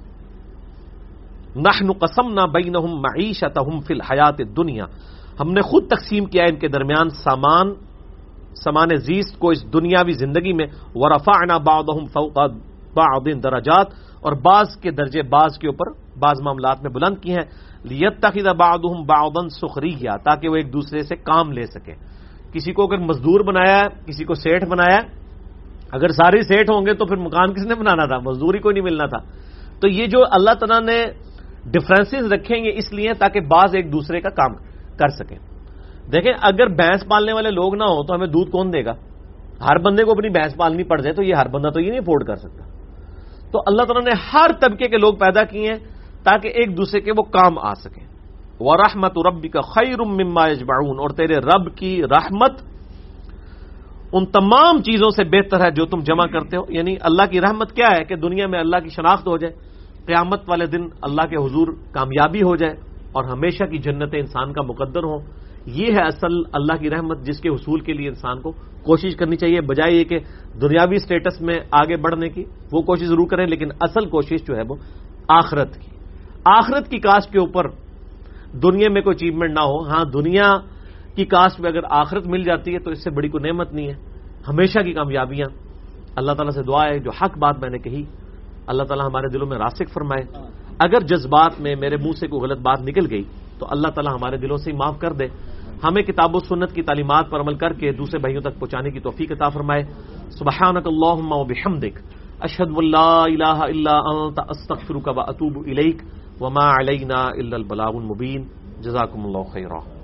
نحن قسمنا بینہم معیشتہم فی الحیات الدنیا، ہم نے خود تقسیم کیا ان کے درمیان سامان سامان زیست کو اس دنیاوی زندگی میں. ورفعنا بعضهم فوق بعض درجات، اور بعض کے درجے بعض کے اوپر بعض معاملات میں بلند کی ہیں. لیتخذ بعضهم بعضا سخریا، تاکہ وہ ایک دوسرے سے کام لے سکے. کسی کو اگر مزدور بنایا ہے، کسی کو سیٹھ بنایا ہے، اگر سارے سیٹھ ہوں گے تو پھر مکان کس نے بنانا تھا؟ مزدوری کو نہیں ملنا تھا. تو یہ جو اللہ تعالیٰ نے ڈفرینسز رکھیں گے اس لیے تاکہ بعض ایک دوسرے کا کام کر سکیں. دیکھیں اگر بھینس پالنے والے لوگ نہ ہوں تو ہمیں دودھ کون دے گا؟ ہر بندے کو اپنی بھینس پالنی پڑ جائے تو یہ ہر بندہ تو یہ نہیں افورڈ کر سکتا. تو اللہ تعالیٰ نے ہر طبقے کے لوگ پیدا کیے ہیں تاکہ ایک دوسرے کے وہ کام آ سکیں. وَرَحْمَةُ رَبِّكَ خَيْرٌ مِّمَّا يَجْمَعُونَ، اور تیرے رب کی رحمت ان تمام چیزوں سے بہتر ہے جو تم جمع کرتے ہو. یعنی اللہ کی رحمت کیا ہے کہ دنیا میں اللہ کی شناخت ہو جائے، قیامت والے دن اللہ کے حضور کامیابی ہو جائے اور ہمیشہ کی جنتیں انسان کا مقدر ہوں. یہ ہے اصل اللہ کی رحمت جس کے حصول کے لیے انسان کو کوشش کرنی چاہیے، بجائے یہ کہ دنیاوی سٹیٹس میں آگے بڑھنے کی وہ کوشش ضرور کریں، لیکن اصل کوشش جو ہے وہ آخرت کی آخرت کی کاسٹ کے اوپر دنیا میں کوئی اچیومنٹ نہ ہو. ہاں دنیا کی کاسٹ میں اگر آخرت مل جاتی ہے تو اس سے بڑی کوئی نعمت نہیں ہے. ہمیشہ کی کامیابیاں. اللہ تعالیٰ سے دعا ہے جو حق بات میں نے کہی اللہ تعالیٰ ہمارے دلوں میں راسخ فرمائے. اگر جذبات میں میرے منہ سے کوئی غلط بات نکل گئی تو اللہ تعالیٰ ہمارے دلوں سے معاف کر دے. ہمیں کتاب و سنت کی تعلیمات پر عمل کر کے دوسرے بھائیوں تک پہنچانے کی توفیق عطا فرمائے. سبحانک اللہم و بحمدک اشہد ان لا الہ الا انت استغفرک و اتوب الیک وما علینا الا البلاغ المبین. جزاکم اللہ خیرا.